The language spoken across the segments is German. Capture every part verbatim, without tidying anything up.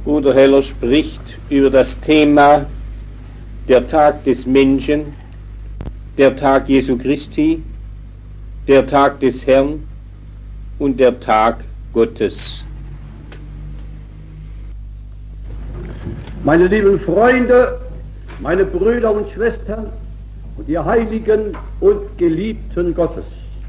Bruder Heller spricht über das Thema der Tag des Menschen, der Tag Jesu Christi, der Tag des Herrn und der Tag Gottes. Meine lieben Freunde, meine Brüder und Schwestern und ihr Heiligen und Geliebten Gottes,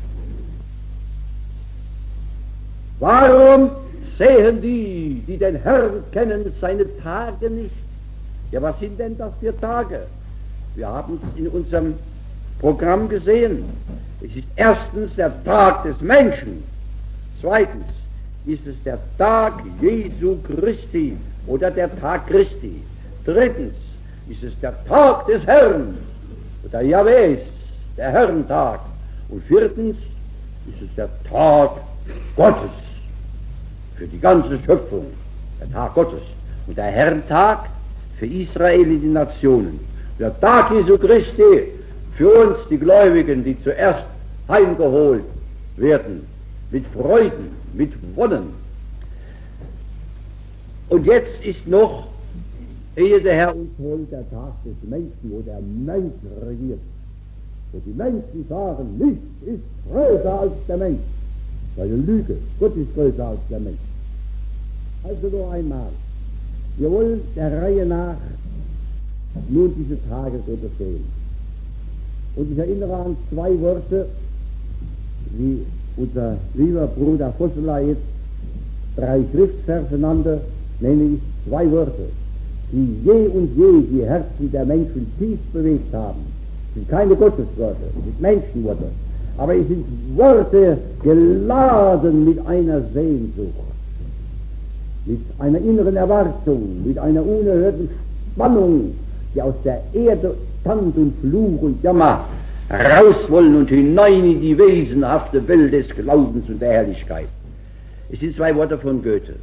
warum sehen die, die den Herrn kennen, seine Tage nicht? Ja, was sind denn das für Tage? Wir haben es in unserem Programm gesehen. Es ist erstens der Tag des Menschen. Zweitens ist es der Tag Jesu Christi oder der Tag Christi. Drittens ist es der Tag des Herrn oder Jahwes, der Herrentag. Und viertens ist es der Tag Gottes für die ganze Schöpfung, der Tag Gottes. Und der Herrentag für Israel und die Nationen. Der Tag Jesu Christi für uns, die Gläubigen, die zuerst heimgeholt werden, mit Freuden, mit Wonnen. Und jetzt ist noch, ehe der Herr uns holt, der Tag des Menschen, wo der Mensch regiert. Wo die Menschen sagen, nichts ist größer als der Mensch. Das ist eine Lüge. Gott ist größer als der Mensch. Also nur einmal. Wir wollen der Reihe nach nun diese Tage unterstehen. Und ich erinnere an zwei Worte, wie unser lieber Bruder Vosseler jetzt drei Schriftverse nannte, nämlich zwei Worte, die je und je die Herzen der Menschen tief bewegt haben. Es sind keine Gottesworte, es sind Menschenworte, aber es sind Worte geladen mit einer Sehnsucht, mit einer inneren Erwartung, mit einer unerhörten Spannung, die aus der Erde Tand und Fluch und Jammer raus wollen und hinein in die wesenhafte Welt des Glaubens und der Herrlichkeit. Es sind zwei Worte von Goethe.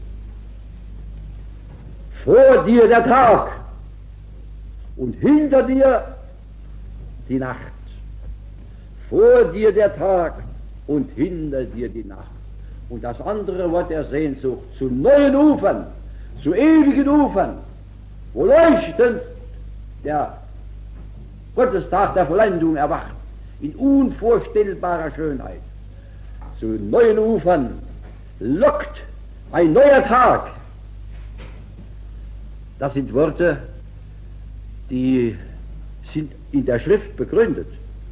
Vor dir der Tag und hinter dir die Nacht. Vor dir der Tag und hinter dir die Nacht. Und das andere Wort der Sehnsucht, zu neuen Ufern, zu ewigen Ufern, wo leuchtend der Gottestag der Vollendung erwacht, in unvorstellbarer Schönheit. Zu neuen Ufern lockt ein neuer Tag. Das sind Worte, die sind in der Schrift begründet,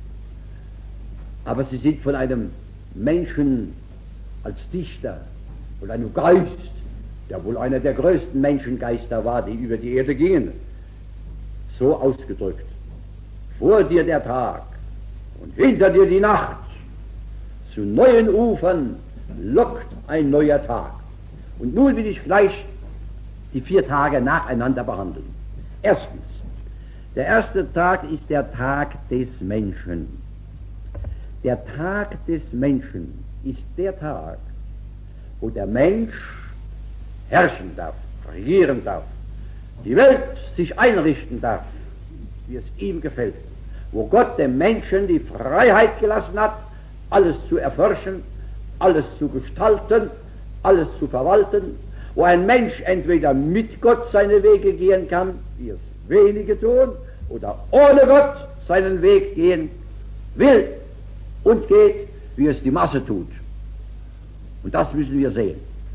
aber sie sind von einem Menschen als Dichter und einem Geist, der wohl einer der größten Menschengeister war, die über die Erde gingen, so ausgedrückt. Vor dir der Tag und hinter dir die Nacht, zu neuen Ufern lockt ein neuer Tag. Und nun will ich gleich die vier Tage nacheinander behandeln. Erstens, der erste Tag ist der Tag des Menschen. Der Tag des Menschen ist der Tag, wo der Mensch herrschen darf, regieren darf, die Welt sich einrichten darf, wie es ihm gefällt, wo Gott dem Menschen die Freiheit gelassen hat, alles zu erforschen, alles zu gestalten, alles zu verwalten, wo ein Mensch entweder mit Gott seine Wege gehen kann, wie es wenige tun, oder ohne Gott seinen Weg gehen will und geht, wie es die Masse tut. Und das müssen wir sehen.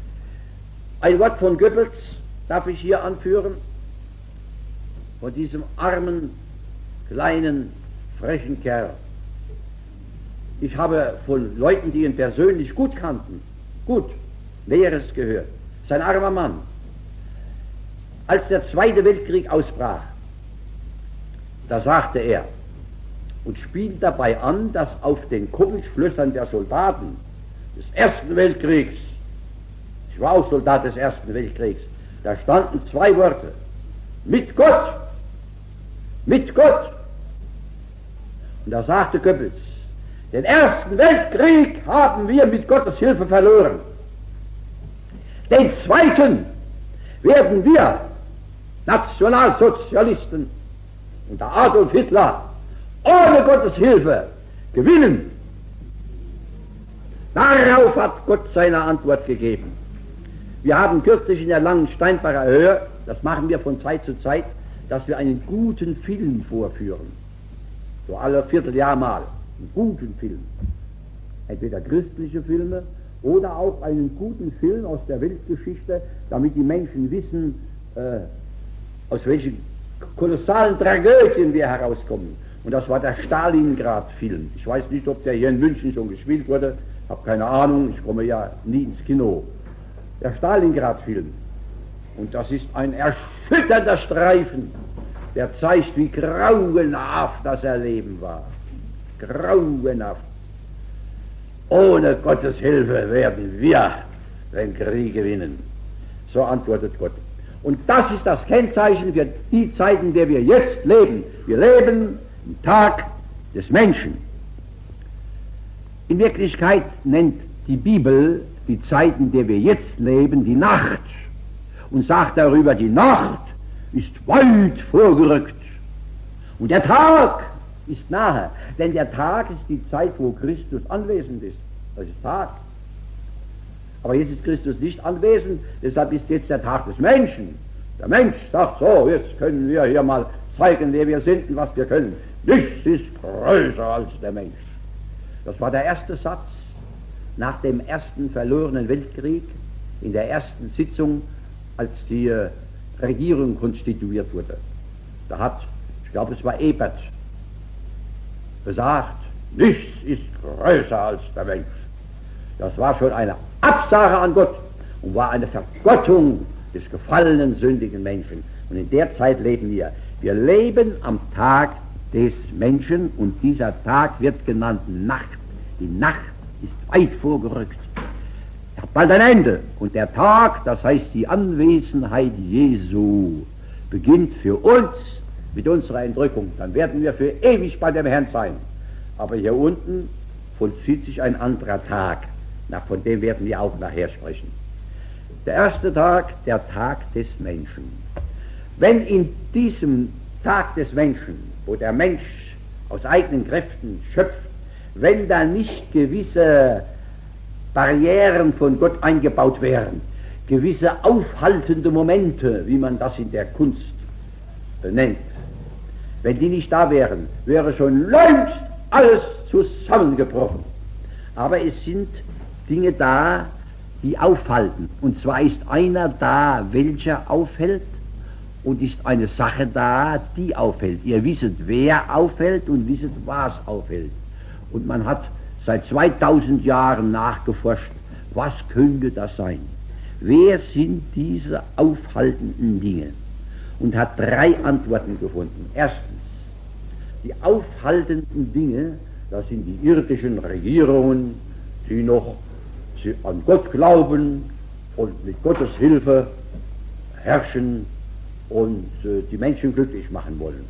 Ein Wort von Goebbels darf ich hier anführen, von diesem armen, kleinen, frechen Kerl. Ich habe von Leuten, die ihn persönlich gut kannten, gut, Näheres gehört. Sein armer Mann. Als der Zweite Weltkrieg ausbrach, da sagte er und spielt dabei an, dass auf den Kuppelschlössern der Soldaten des Ersten Weltkriegs, ich war auch Soldat des Ersten Weltkriegs, da standen zwei Worte: mit Gott, mit Gott. Und da sagte Goebbels, den Ersten Weltkrieg haben wir mit Gottes Hilfe verloren. Den zweiten werden wir Nationalsozialisten unter Adolf Hitler ohne Gottes Hilfe gewinnen. Darauf hat Gott seine Antwort gegeben. Wir haben kürzlich in der langen Steinbacher Höhe, das machen wir von Zeit zu Zeit, dass wir einen guten Film vorführen. So alle Vierteljahr mal. Einen guten Film. Entweder christliche Filme oder auch einen guten Film aus der Weltgeschichte, damit die Menschen wissen, äh, aus welchen kolossalen Tragödien wir herauskommen. Und das war der Stalingrad-Film. Ich weiß nicht, ob der hier in München schon gespielt wurde, habe keine Ahnung, ich komme ja nie ins Kino. Der Stalingrad-Film. Und das ist ein erschütternder Streifen, der zeigt, wie grauenhaft das Erleben war. Grauenhaft. Ohne Gottes Hilfe werden wir den Krieg gewinnen. So antwortet Gott. Und das ist das Kennzeichen für die Zeiten, in der wir jetzt leben. Wir leben im Tag des Menschen. In Wirklichkeit nennt die Bibel die Zeiten, in der wir jetzt leben, die Nacht. Und sagt darüber, die Nacht ist weit vorgerückt. Und der Tag ist nahe. Denn der Tag ist die Zeit, wo Christus anwesend ist. Das ist Tag. Aber jetzt ist Christus nicht anwesend, deshalb ist jetzt der Tag des Menschen. Der Mensch sagt so, jetzt können wir hier mal zeigen, wer wir sind und was wir können. Nichts ist größer als der Mensch. Das war der erste Satz nach dem ersten verlorenen Weltkrieg, in der ersten Sitzung, als die äh, Regierung konstituiert wurde. Da hat, ich glaube es war Ebert, gesagt, nichts ist größer als der Mensch. Das war schon eine Absage an Gott und war eine Vergottung des gefallenen, sündigen Menschen. Und in der Zeit leben wir. Wir leben am Tag des Menschen und dieser Tag wird genannt Nacht. Die Nacht ist weit vorgerückt. Er hat bald ein Ende. Und der Tag, das heißt die Anwesenheit Jesu, beginnt für uns mit unserer Entrückung. Dann werden wir für ewig bei dem Herrn sein. Aber hier unten vollzieht sich ein anderer Tag. Na, von dem werden wir auch nachher sprechen. Der erste Tag, der Tag des Menschen. Wenn in diesem Tag des Menschen, wo der Mensch aus eigenen Kräften schöpft, wenn da nicht gewisse Barrieren von Gott eingebaut wären, gewisse aufhaltende Momente, wie man das in der Kunst äh, nennt, wenn die nicht da wären, wäre schon längst alles zusammengebrochen. Aber es sind Dinge da, die aufhalten. Und zwar ist einer da, welcher aufhält, und ist eine Sache da, die aufhält. Ihr wisset, wer aufhält und wisset, was aufhält. Und man hat seit zweitausend Jahren nachgeforscht, was könnte das sein? Wer sind diese aufhaltenden Dinge? Und hat drei Antworten gefunden. Erstens, die aufhaltenden Dinge, das sind die irdischen Regierungen, die noch an Gott glauben und mit Gottes Hilfe herrschen und äh, die Menschen glücklich machen wollen.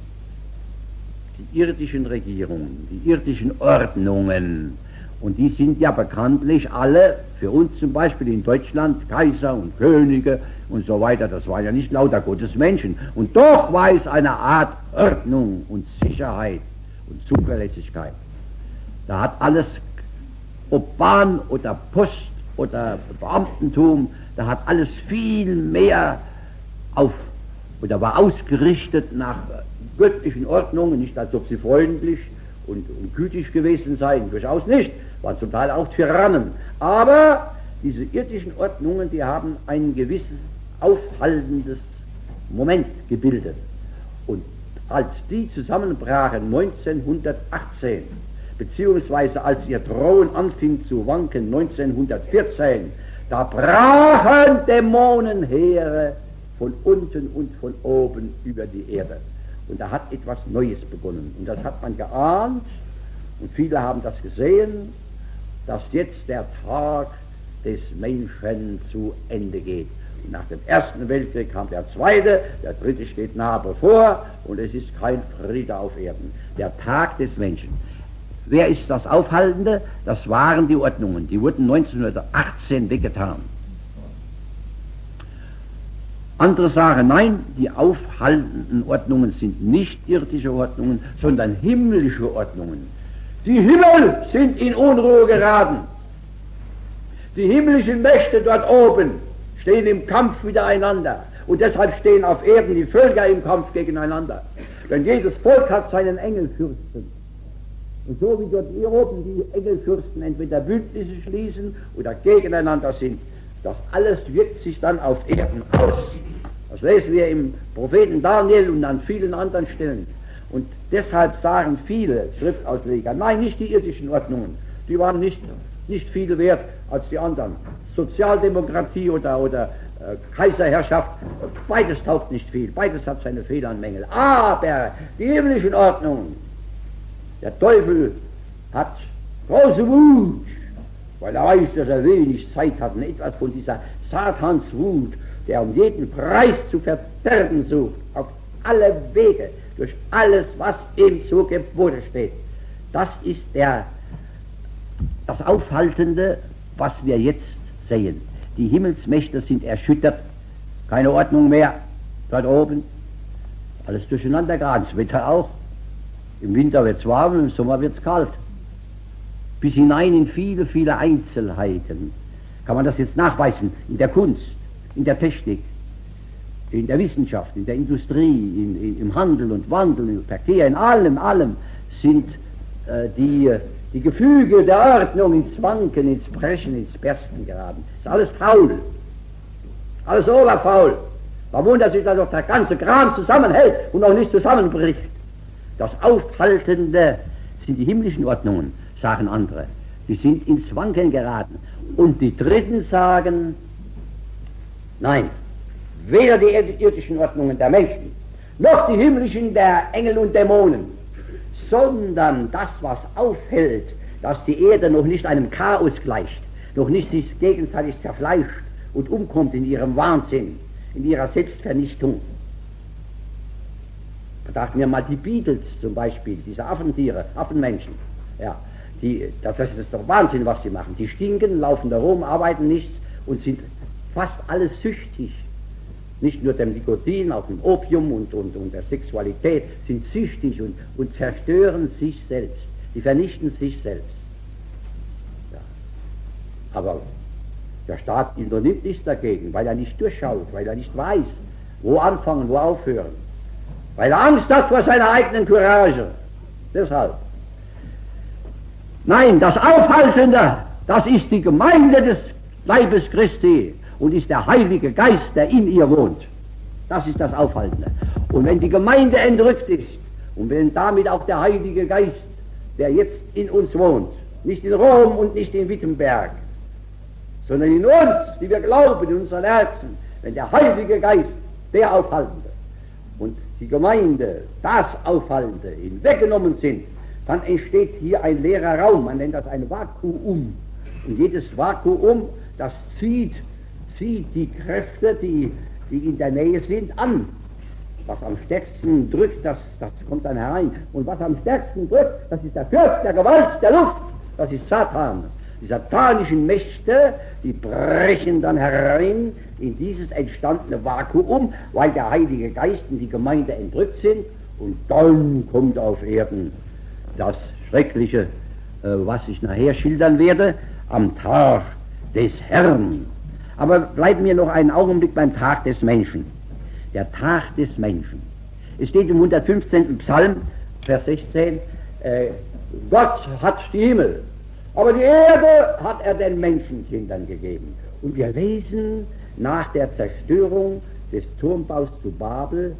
Die irdischen Regierungen, die irdischen Ordnungen, und die sind ja bekanntlich alle, für uns zum Beispiel in Deutschland, Kaiser und Könige und so weiter, das waren ja nicht lauter Gottes Menschen. Und doch war es eine Art Ordnung und Sicherheit und Zuverlässigkeit. Da hat alles, ob Bahn oder Post oder Beamtentum, da hat alles viel mehr auf, oder war ausgerichtet nach göttlichen Ordnungen, nicht als ob sie freundlich und, und gütig gewesen seien, durchaus nicht, waren zum Teil auch Tyrannen. Aber diese irdischen Ordnungen, die haben ein gewisses aufhaltendes Moment gebildet. Und als die zusammenbrachen neunzehnhundertachtzehn, beziehungsweise als ihr Drohen anfing zu wanken neunzehnhundertvierzehn, da brachen Dämonenheere von unten und von oben über die Erde. Und da hat etwas Neues begonnen. Und das hat man geahnt, und viele haben das gesehen, dass jetzt der Tag des Menschen zu Ende geht. Und nach dem Ersten Weltkrieg kam der Zweite, der Dritte steht nahe bevor, und es ist kein Friede auf Erden. Der Tag des Menschen. Wer ist das Aufhaltende? Das waren die Ordnungen. Die wurden neunzehnhundertachtzehn weggetan. Andere sagen, nein, die aufhaltenden Ordnungen sind nicht irdische Ordnungen, sondern himmlische Ordnungen. Die Himmel sind in Unruhe geraten. Die himmlischen Mächte dort oben stehen im Kampf miteinander. Und deshalb stehen auf Erden die Völker im Kampf gegeneinander. Denn jedes Volk hat seinen Engelfürsten. Und so wie dort hier oben die Engelfürsten entweder Bündnisse schließen oder gegeneinander sind, das alles wirkt sich dann auf Erden aus. Das lesen wir im Propheten Daniel und an vielen anderen Stellen. Und deshalb sagen viele Schriftausleger, nein, nicht die irdischen Ordnungen, die waren nicht, nicht viel wert als die anderen. Sozialdemokratie oder, oder äh, Kaiserherrschaft, beides taugt nicht viel, beides hat seine Fehler und Mängel. Aber die himmlischen Ordnungen, der Teufel hat große Wut, weil er weiß, dass er wenig Zeit hat und etwas von dieser Satanswut, der um jeden Preis zu verderben sucht, auf alle Wege, durch alles, was ihm zu Gebote steht. Das ist der, das Aufhaltende, was wir jetzt sehen. Die Himmelsmächte sind erschüttert, keine Ordnung mehr dort oben, alles durcheinander geraten, das Wetter auch. Im Winter wird es warm, im Sommer wird es kalt. Bis hinein in viele, viele Einzelheiten kann man das jetzt nachweisen, in der Kunst, in der Technik, in der Wissenschaft, in der Industrie, in, in, im Handel und Wandel, im Verkehr, in allem, allem sind äh, die, die Gefüge der Ordnung ins Wanken, ins Brechen, ins Bersten geraten. Ist alles faul, alles oberfaul. Man wundert sich, dass auch der ganze Kram zusammenhält und auch nicht zusammenbricht. Das Aufhaltende sind die himmlischen Ordnungen, sagen andere. Die sind ins Wanken geraten. Und die Dritten sagen, nein, weder die irdischen Ordnungen der Menschen, noch die himmlischen der Engel und Dämonen, sondern das, was aufhält, dass die Erde noch nicht einem Chaos gleicht, noch nicht sich gegenseitig zerfleischt und umkommt in ihrem Wahnsinn, in ihrer Selbstvernichtung. Betrachten wir mal die Beatles zum Beispiel, diese Affentiere, Affenmenschen. Ja, die, das ist doch Wahnsinn, was sie machen. Die stinken, laufen da rum, arbeiten nichts und sind fast alles süchtig. Nicht nur dem Nikotin, auch dem Opium und, und, und der Sexualität, sind süchtig und, und zerstören sich selbst. Die vernichten sich selbst. Ja. Aber der Staat unternimmt nichts dagegen, weil er nicht durchschaut, weil er nicht weiß, wo anfangen, wo aufhören. Weil er Angst hat vor seiner eigenen Courage. Deshalb. Nein, das Aufhaltende, das ist die Gemeinde des Leibes Christi und ist der Heilige Geist, der in ihr wohnt. Das ist das Aufhaltende. Und wenn die Gemeinde entrückt ist und wenn damit auch der Heilige Geist, der jetzt in uns wohnt, nicht in Rom und nicht in Wittenberg, sondern in uns, die wir glauben, in unseren Herzen, wenn der Heilige Geist, der Aufhaltende und die Gemeinde, das Aufhaltende, hinweggenommen sind, dann entsteht hier ein leerer Raum, man nennt das ein Vakuum. Und jedes Vakuum, das zieht, zieht die Kräfte, die, die in der Nähe sind, an. Was am stärksten drückt, das, das kommt dann herein. Und was am stärksten drückt, das ist der Fürst der Gewalt der Luft, das ist Satan. Die satanischen Mächte, die brechen dann herein in dieses entstandene Vakuum, weil der Heilige Geist und die Gemeinde entrückt sind. Und dann kommt auf Erden das Schreckliche, äh, was ich nachher schildern werde, am Tag des Herrn. Aber bleiben wir noch einen Augenblick beim Tag des Menschen. Der Tag des Menschen. Es steht im hundertfünfzehnten Psalm, Vers sechzehn, äh, Gott hat die Himmel, aber die Erde hat er den Menschenkindern gegeben. Und wir lesen nach der Zerstörung des Turmbaus zu Babel,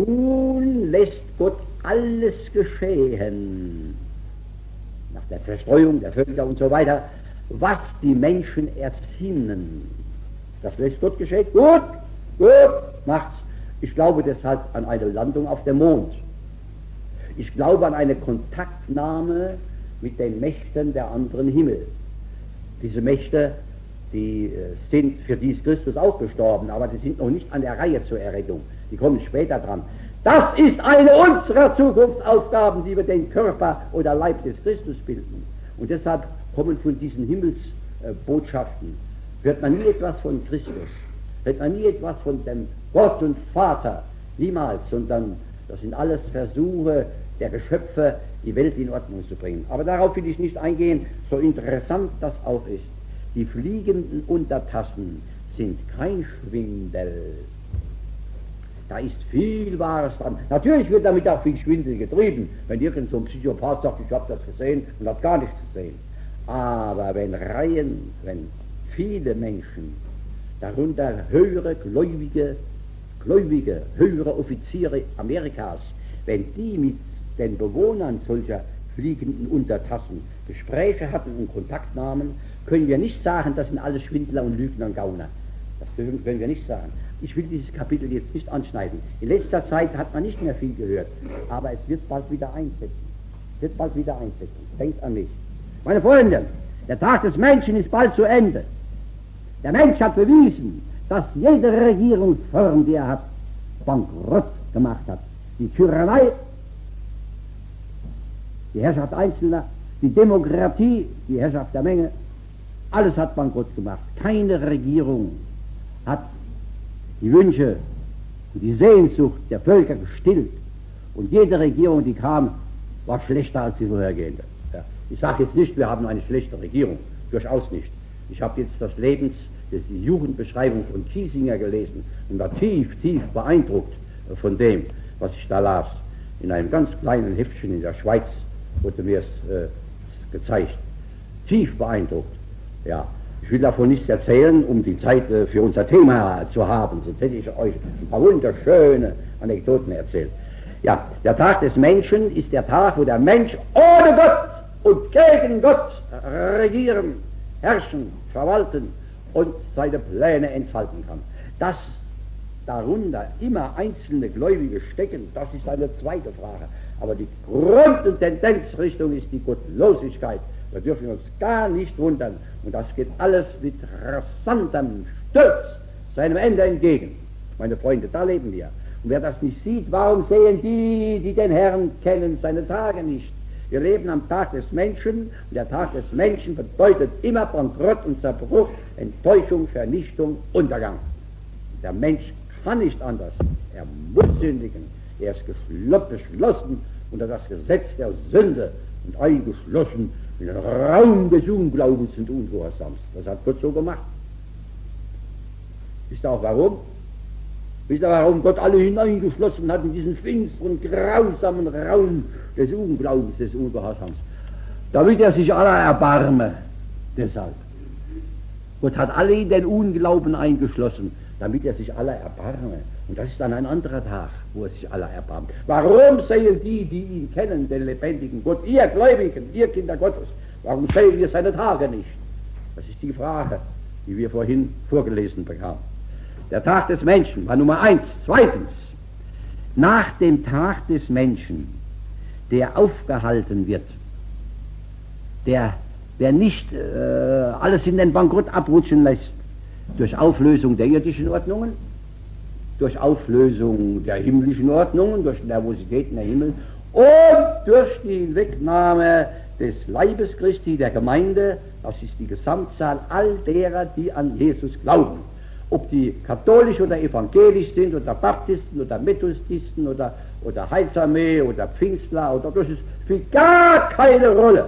nun lässt Gott alles geschehen, nach der Zerstreuung der Völker und so weiter, was die Menschen ersinnen. Das lässt Gott geschehen. Gut, gut, macht's. Ich glaube deshalb an eine Landung auf dem Mond. Ich glaube an eine Kontaktnahme mit den Mächten der anderen Himmel. Diese Mächte, die sind für dies Christus auch gestorben, aber die sind noch nicht an der Reihe zur Errettung. Die kommen später dran. Das ist eine unserer Zukunftsaufgaben, die wir den Körper oder Leib des Christus bilden. Und deshalb kommen von diesen Himmelsbotschaften, hört man nie etwas von Christus, hört man nie etwas von dem Gott und Vater, niemals, sondern das sind alles Versuche der Geschöpfe, die Welt in Ordnung zu bringen. Aber darauf will ich nicht eingehen, so interessant das auch ist. Die fliegenden Untertassen sind kein Schwindel. Da ist viel Wahres dran. Natürlich wird damit auch viel Schwindel getrieben, wenn irgend so ein Psychopath sagt, ich habe das gesehen und hat gar nichts gesehen. Aber wenn Reihen, wenn viele Menschen, darunter höhere Gläubige, Gläubige, höhere Offiziere Amerikas, wenn die mit den Bewohnern solcher fliegenden Untertassen Gespräche hatten und Kontakt nahmen, können wir nicht sagen, das sind alles Schwindler und Lügner und Gauner. Das können wir nicht sagen. Ich will dieses Kapitel jetzt nicht anschneiden. In letzter Zeit hat man nicht mehr viel gehört, aber es wird bald wieder einsetzen. Es wird bald wieder einsetzen. Denkt an mich. Meine Freunde, der Tag des Menschen ist bald zu Ende. Der Mensch hat bewiesen, dass jede Regierungsform, die er hat, bankrott gemacht hat. Die Tyrannei, die Herrschaft Einzelner, die Demokratie, die Herrschaft der Menge, alles hat bankrott gemacht. Keine Regierung hat die Wünsche und die Sehnsucht der Völker gestillt. Und jede Regierung, die kam, war schlechter als die vorhergehende. Ja. Ich sage jetzt nicht, wir haben eine schlechte Regierung, durchaus nicht. Ich habe jetzt das Lebens, die Jugendbeschreibung von Kiesinger gelesen und war tief, tief beeindruckt von dem, was ich da las. In einem ganz kleinen Heftchen in der Schweiz wurde mir es äh, gezeigt. Tief beeindruckt. Ja. Ich will davon nichts erzählen, um die Zeit äh, für unser Thema zu haben, sonst hätte ich euch ein paar wunderschöne Anekdoten erzählt. Ja, der Tag des Menschen ist der Tag, wo der Mensch ohne Gott und gegen Gott regieren, herrschen, verwalten und seine Pläne entfalten kann. Dass darunter immer einzelne Gläubige stecken, das ist eine zweite Frage. Aber die Grund- und Tendenzrichtung ist die Gottlosigkeit. Da dürfen wir uns gar nicht wundern. Und das geht alles mit rasantem Stolz seinem Ende entgegen. Meine Freunde, da leben wir. Und wer das nicht sieht, warum sehen die, die den Herrn kennen, seine Tage nicht? Wir leben am Tag des Menschen, und der Tag des Menschen bedeutet immer Bankrott und Zerbruch, Enttäuschung, Vernichtung, Untergang. Der Mensch kann nicht anders. Er muss sündigen. Er ist geschlossen unter das Gesetz der Sünde und eingeschlossen in den Raum des Unglaubens und Ungehorsams. Das hat Gott so gemacht. Wisst ihr auch warum? Wisst ihr, warum Gott alle hineingeschlossen hat in diesen finsteren, grausamen Raum des Unglaubens, des Ungehorsams? Damit er sich aller erbarme. Deshalb. Gott hat alle in den Unglauben eingeschlossen, damit er sich aller erbarme. Und das ist dann ein anderer Tag, wo er sich aller erbarmt. Warum sehen die, die ihn kennen, den lebendigen Gott, ihr Gläubigen, ihr Kinder Gottes, warum sehen wir seine Tage nicht? Das ist die Frage, die wir vorhin vorgelesen bekamen. Der Tag des Menschen war Nummer eins. Zweitens, nach dem Tag des Menschen, der aufgehalten wird, der, der nicht äh, alles in den Bankrott abrutschen lässt, durch Auflösung der irdischen Ordnungen, durch Auflösung der himmlischen Ordnungen, durch Nervositäten der Himmel und durch die Hinwegnahme des Leibes Christi, der Gemeinde, das ist die Gesamtzahl all derer, die an Jesus glauben. Ob die katholisch oder evangelisch sind, oder Baptisten, oder Methodisten, oder, oder Heilsarmee, oder Pfingstler, oder das ist, spielt gar keine Rolle.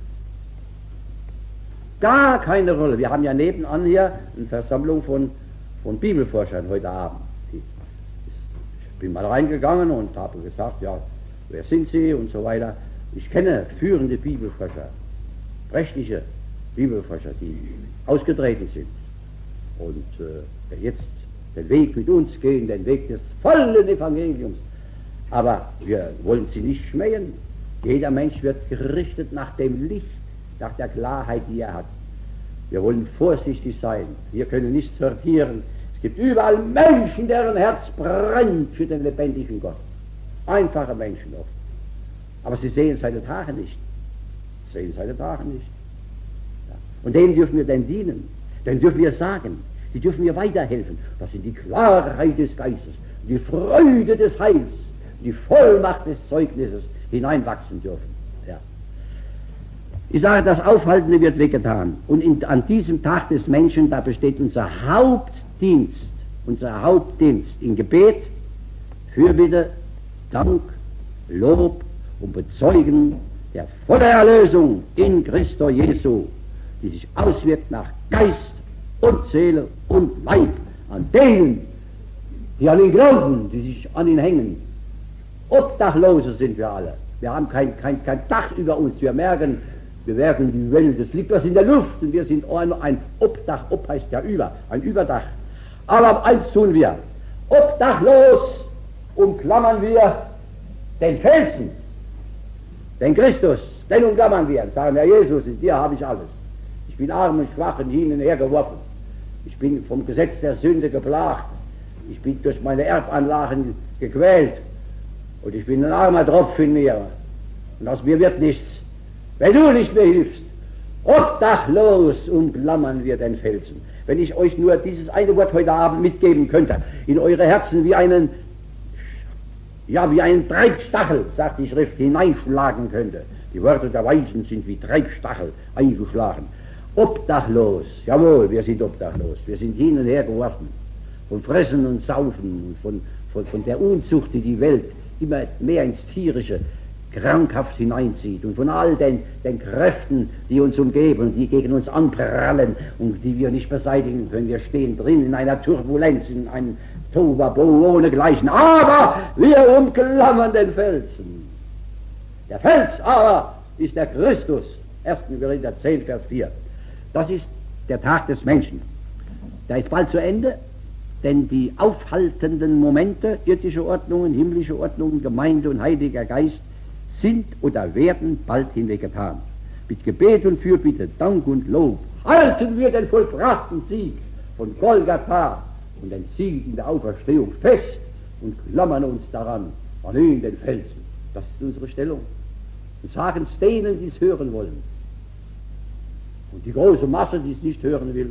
Gar keine Rolle. Wir haben ja nebenan hier eine Versammlung von, von Bibelforschern heute Abend. Ich bin mal reingegangen und habe gesagt, ja, wer sind Sie und so weiter. Ich kenne führende Bibelforscher, rechtliche Bibelforscher, die ausgetreten sind und äh, jetzt den Weg mit uns gehen, den Weg des vollen Evangeliums. Aber wir wollen sie nicht schmähen. Jeder Mensch wird gerichtet nach dem Licht, nach der Klarheit, die er hat. Wir wollen vorsichtig sein. Wir können nicht sortieren. Es gibt überall Menschen, deren Herz brennt für den lebendigen Gott. Einfache Menschen oft. Aber sie sehen seine Tage nicht. Sie sehen seine Tage nicht. Ja. Und denen dürfen wir denn dienen. Denen dürfen wir sagen. Die dürfen wir weiterhelfen. Das sind die Klarheit des Geistes, die Freude des Heils, die Vollmacht des Zeugnisses hineinwachsen dürfen. Ja. Ich sage, das Aufhaltende wird weggetan. Und in, an diesem Tag des Menschen, da besteht unser Hauptdienst, unser Hauptdienst in Gebet, Fürbitte, Dank, Lob und Bezeugen der vollen Erlösung in Christo Jesu, die sich auswirkt nach Geist und Seele und Leib an denen, die an ihn glauben, die sich an ihn hängen. Obdachlose sind wir alle. Wir haben kein, kein, kein Dach über uns. Wir merken, wir merken die Welt, es liegt was in der Luft und wir sind ein, ein Obdach. Ob heißt ja über, ein Überdach. Aber eins tun wir. Obdachlos umklammern wir den Felsen, den Christus, den umklammern wir und sagen, Herr Jesus, in dir habe ich alles. Ich bin arm und schwach und hin und her geworfen. Ich bin vom Gesetz der Sünde geplagt. Ich bin durch meine Erbanlagen gequält. Und ich bin ein armer Tropf in mir. Und aus mir wird nichts, wenn du nicht mehr hilfst. Obdachlos umklammern wir den Felsen. Wenn ich euch nur dieses eine Wort heute Abend mitgeben könnte, in eure Herzen wie einen, ja, wie einen Treibstachel, sagt die Schrift, hineinschlagen könnte. Die Worte der Weisen sind wie Treibstachel eingeschlagen. Obdachlos, jawohl, wir sind obdachlos. Wir sind hin und her geworfen. Von Fressen und Saufen, von, von, von der Unzucht, die die Welt immer mehr ins Tierische krankhaft hineinzieht und von all den, den Kräften, die uns umgeben, die gegen uns anprallen und die wir nicht beseitigen können. Wir stehen drin in einer Turbulenz, in einem Tohuwabohu ohnegleichen. Aber wir umklammern den Felsen. Der Fels aber ist der Christus. erster Korinther zehn, Vers vier. Das ist der Tag des Menschen. Der ist bald zu Ende, denn die aufhaltenden Momente, irdische Ordnungen, himmlische Ordnungen, Gemeinde und Heiliger Geist, sind oder werden bald hinweggetan. Mit Gebet und Fürbitte, Dank und Lob halten wir den vollbrachten Sieg von Golgatha und den Sieg in der Auferstehung fest und klammern uns daran, an ihn den Felsen. Das ist unsere Stellung. Und sagen es denen, die es hören wollen. Und die große Masse, die es nicht hören will,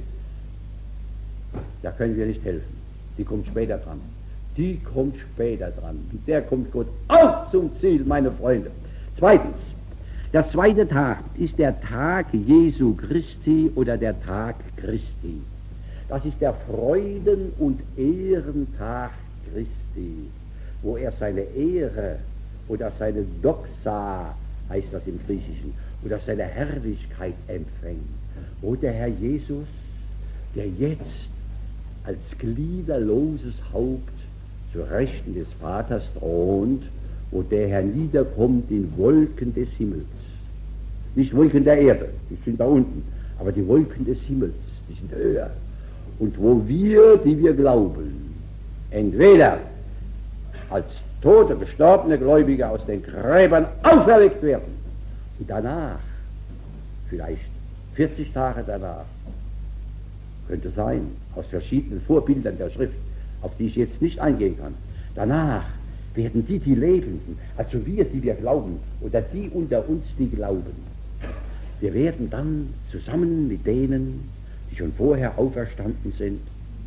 da können wir nicht helfen. Die kommt später dran. Die kommt später dran. Und der kommt Gott auch zum Ziel, meine Freunde. Zweitens, der zweite Tag ist der Tag Jesu Christi oder der Tag Christi. Das ist der Freuden- und Ehrentag Christi, wo er seine Ehre oder seine Doxa, heißt das im Griechischen, oder seine Herrlichkeit empfängt. Wo der Herr Jesus, der jetzt als gliederloses Haupt zur Rechten des Vaters thront, wo der Herr niederkommt in Wolken des Himmels. Nicht Wolken der Erde, die sind da unten, aber die Wolken des Himmels, die sind höher. Und wo wir, die wir glauben, entweder als tote, gestorbene Gläubige aus den Gräbern auferweckt werden und danach, vielleicht vierzig Tage danach, könnte sein, aus verschiedenen Vorbildern der Schrift, auf die ich jetzt nicht eingehen kann, danach werden die, die Lebenden, also wir, die wir glauben, oder die unter uns, die glauben, wir werden dann zusammen mit denen, die schon vorher auferstanden sind,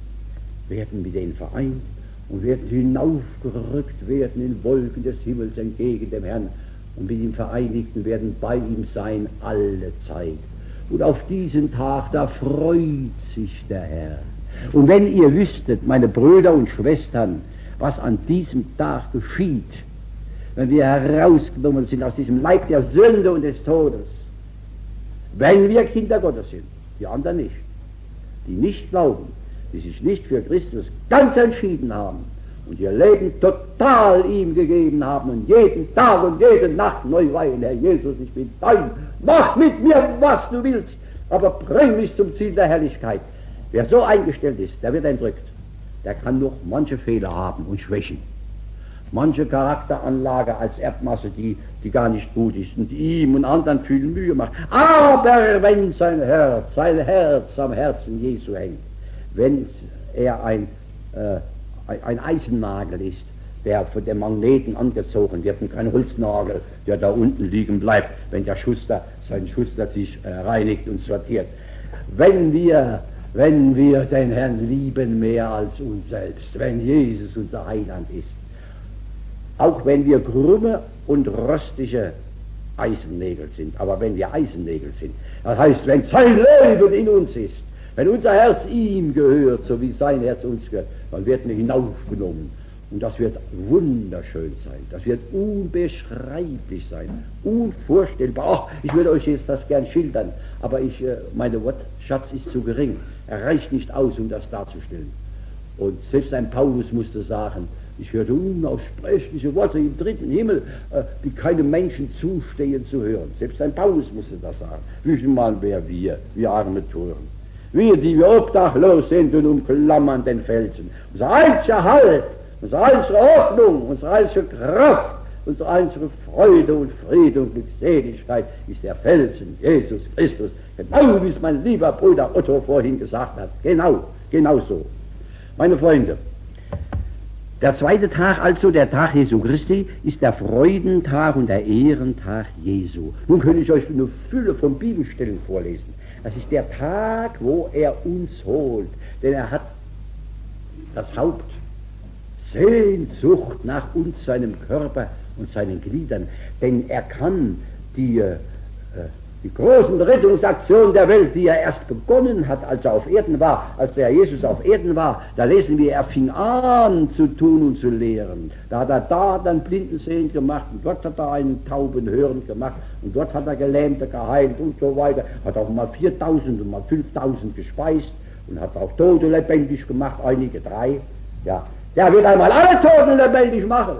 werden mit denen vereint und werden hinaufgerückt werden in Wolken des Himmels entgegen dem Herrn und mit ihm vereinigt und werden bei ihm sein alle Zeit. Und auf diesen Tag, da freut sich der Herr. Und wenn ihr wüsstet, meine Brüder und Schwestern, was an diesem Tag geschieht, wenn wir herausgenommen sind aus diesem Leib der Sünde und des Todes, wenn wir Kinder Gottes sind, die anderen nicht, die nicht glauben, die sich nicht für Christus ganz entschieden haben und ihr Leben total ihm gegeben haben und jeden Tag und jede Nacht neu weihen, Herr Jesus, ich bin dein, mach mit mir, was du willst, aber bring mich zum Ziel der Herrlichkeit. Wer so eingestellt ist, der wird entrückt. Der kann noch manche Fehler haben und Schwächen. Manche Charakteranlage als Erbmasse, die, die gar nicht gut ist und ihm und anderen viel Mühe macht. Aber wenn sein Herz, sein Herz am Herzen Jesu hängt, wenn er ein, äh, ein Eisennagel ist, der von dem Magneten angezogen wird und kein Holznagel, der da unten liegen bleibt, wenn der Schuster seinen Schustertisch äh, reinigt und sortiert. Wenn wir, wenn wir den Herrn lieben mehr als uns selbst, wenn Jesus unser Heiland ist, auch wenn wir krumme und rostige Eisennägel sind, aber wenn wir Eisennägel sind, das heißt, wenn sein Leben in uns ist, wenn unser Herz ihm gehört, so wie sein Herz uns gehört, dann werden wir hinaufgenommen Und das wird wunderschön sein. Das wird unbeschreiblich sein. Unvorstellbar. Ach, ich würde euch jetzt das gern schildern, aber ich, mein Wortschatz ist zu gering. Er reicht nicht aus, um das darzustellen. Und selbst ein Paulus musste sagen, ich hörte unaussprechliche Worte im dritten Himmel, die keinem Menschen zustehen zu hören. Selbst ein Paulus musste das sagen. Wie viel Mal wer wir, wir arme Toren. Wir, die wir obdachlos sind und umklammern den Felsen. Unser einziger Halt, unsere einzige Hoffnung, unsere einzige Kraft, unsere einzige Freude und Friede und Glückseligkeit ist der Felsen, Jesus Christus. Genau wie es mein lieber Bruder Otto vorhin gesagt hat. Genau, genau so. Meine Freunde, der zweite Tag also, der Tag Jesu Christi, ist der Freudentag und der Ehrentag Jesu. Nun könnte ich euch eine Fülle von Bibelstellen vorlesen. Das ist der Tag, wo er uns holt, denn er hat das Haupt, Sehnsucht nach uns, seinem Körper und seinen Gliedern, denn er kann die, äh, die großen Rettungsaktionen der Welt, die er erst begonnen hat, als er auf Erden war, als der Jesus auf Erden war, da lesen wir, er fing an zu tun und zu lehren. Da hat er da dann Blinden sehend gemacht und dort hat er einen Tauben hörend gemacht und dort hat er Gelähmte geheilt und so weiter. Hat auch mal viertausend und mal fünftausend gespeist und hat auch Tote lebendig gemacht, einige drei. Ja, der wird einmal alle Toten lebendig machen.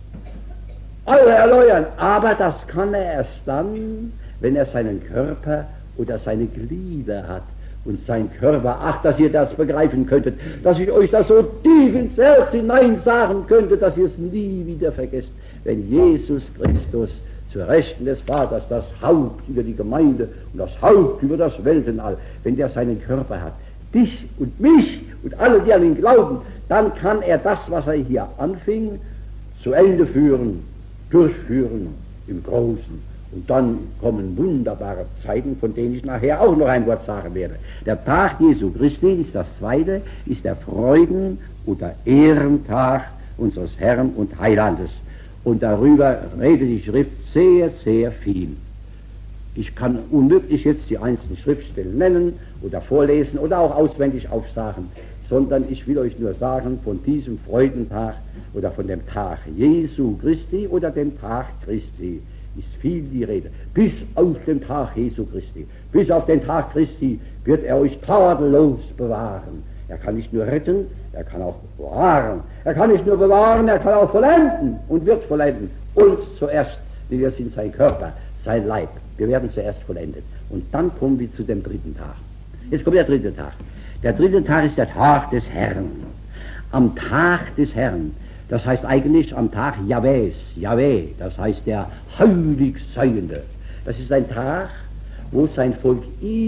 Alle erneuern. Aber das kann er erst dann, wenn er seinen Körper oder seine Glieder hat. Und sein Körper, ach, dass ihr das begreifen könntet, dass ich euch das so tief ins Herz hinein sagen könnte, dass ihr es nie wieder vergesst, wenn Jesus Christus zur Rechten des Vaters, das Haupt über die Gemeinde und das Haupt über das Weltenall, wenn der seinen Körper hat, dich und mich und alle, die an ihn glauben, dann kann er das, was er hier anfing, zu Ende führen, durchführen im Großen. Und dann kommen wunderbare Zeiten, von denen ich nachher auch noch ein Wort sagen werde. Der Tag Jesu Christi ist das zweite, ist der Freuden- oder Ehrentag unseres Herrn und Heilandes. Und darüber redet die Schrift sehr, sehr viel. Ich kann unmöglich jetzt die einzelnen Schriftstellen nennen oder vorlesen oder auch auswendig aufsagen, sondern ich will euch nur sagen, von diesem Freudentag oder von dem Tag Jesu Christi oder dem Tag Christi ist viel die Rede. Bis auf den Tag Jesu Christi, bis auf den Tag Christi wird er euch tadellos bewahren. Er kann nicht nur retten, er kann auch bewahren. Er kann nicht nur bewahren, er kann auch vollenden und wird vollenden. Uns zuerst, denn wir sind sein Körper, sein Leib. Wir werden zuerst vollendet. Und dann kommen wir zu dem dritten Tag. Jetzt kommt der dritte Tag. Der dritte Tag ist der Tag des Herrn. Am Tag des Herrn, das heißt eigentlich am Tag Jahwes, Jahwe, das heißt der Heiligseiende. Das ist ein Tag, wo sein Volk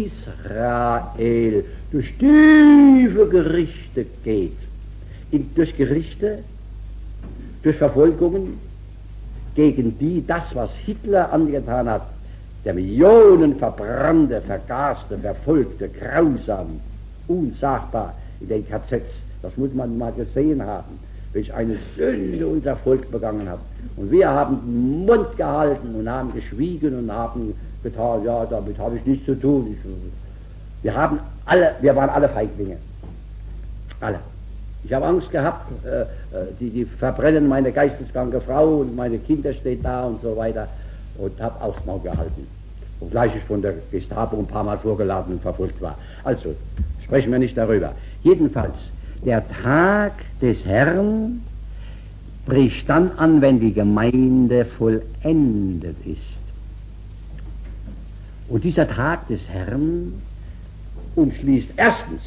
Israel durch tiefe Gerichte geht. In, durch Gerichte, durch Verfolgungen gegen die das, was Hitler angetan hat, der Millionen verbrannte, vergaste, verfolgte, grausam, unsagbar in den K Zs. Das muss man mal gesehen haben, welch eine Sünde unser Volk begangen hat. Und wir haben den Mund gehalten und haben geschwiegen und haben getan, ja, damit habe ich nichts zu tun. Ich, wir haben alle, wir waren alle Feiglinge. Alle. Ich habe Angst gehabt, äh, die, die verbrennen meine geisteskranke Frau und meine Kinder stehen da und so weiter und habe aufs Maul gehalten. Obgleich ich von der Gestapo ein paar Mal vorgeladen und verfolgt war. Also, sprechen wir nicht darüber. Jedenfalls, der Tag des Herrn bricht dann an, wenn die Gemeinde vollendet ist. Und dieser Tag des Herrn umschließt erstens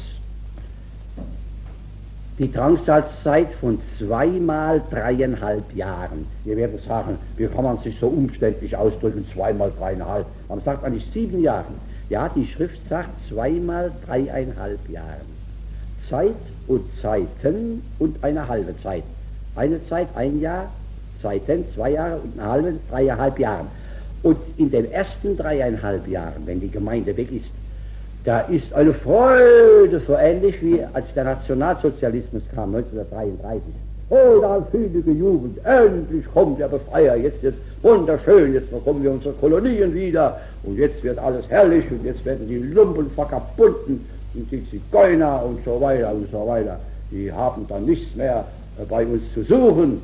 die Drangsalzzeit von zweimal dreieinhalb Jahren. Wir werden sagen, wie kann man sich so umständlich ausdrücken, zweimal dreieinhalb? Man sagt eigentlich sieben Jahren. Ja, die Schrift sagt zweimal dreieinhalb Jahren. Zeit und Zeiten und eine halbe Zeit. Eine Zeit, ein Jahr, Zeiten, zwei Jahre und eine halbe, dreieinhalb Jahren. Und in den ersten dreieinhalb Jahren, wenn die Gemeinde weg ist, da ist eine Freude, so ähnlich wie als der Nationalsozialismus kam, neunzehnhundertdreiunddreißig. Oh, da haben viele gejubelt, endlich kommt der Befreier, jetzt ist wunderschön, jetzt bekommen wir unsere Kolonien wieder und jetzt wird alles herrlich und jetzt werden die Lumpen verkaputten und die Zigeuner und so weiter und so weiter. die haben dann nichts mehr bei uns zu suchen.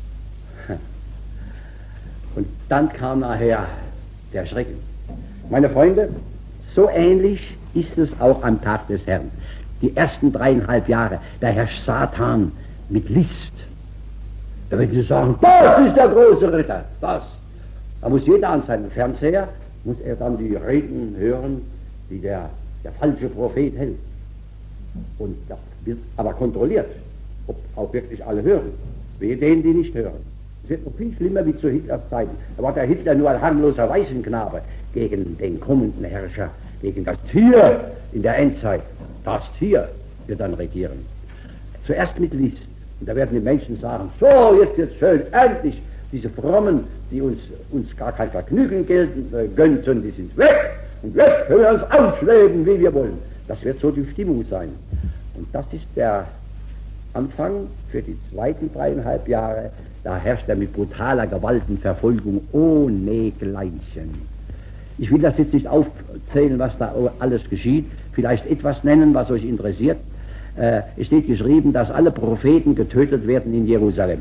Und dann kam nachher der Schrecken. Meine Freunde, so ähnlich ist es auch am Tag des Herrn. Die ersten dreieinhalb Jahre, da herrscht Satan mit List. Da werden sie sagen, das ist der große Ritter, das. Da muss jeder an seinem Fernseher, muss er dann die Reden hören, die der, der falsche Prophet hält. Und das wird aber kontrolliert, ob auch wirklich alle hören. Wehe denen, die nicht hören. Es wird noch viel schlimmer wie zu Hitlers Zeiten. Da war der Hitler nur ein harmloser Waisenknabe gegen den kommenden Herrscher, gegen das Tier in der Endzeit. Das Tier wird dann regieren. Zuerst mit List. Und da werden die Menschen sagen, so, jetzt wird's schön, endlich, diese Frommen, die uns, uns gar kein Vergnügen gelten, äh, gönnten, die sind weg. Und jetzt können wir uns ausleben, wie wir wollen. Das wird so die Stimmung sein. Und das ist der Anfang für die zweiten dreieinhalb Jahre. Da herrscht er mit brutaler Gewaltenverfolgung ohne Gleichen. Ich will das jetzt nicht aufzählen, was da alles geschieht, vielleicht etwas nennen, was euch interessiert. Äh, es steht geschrieben, dass alle Propheten getötet werden in Jerusalem.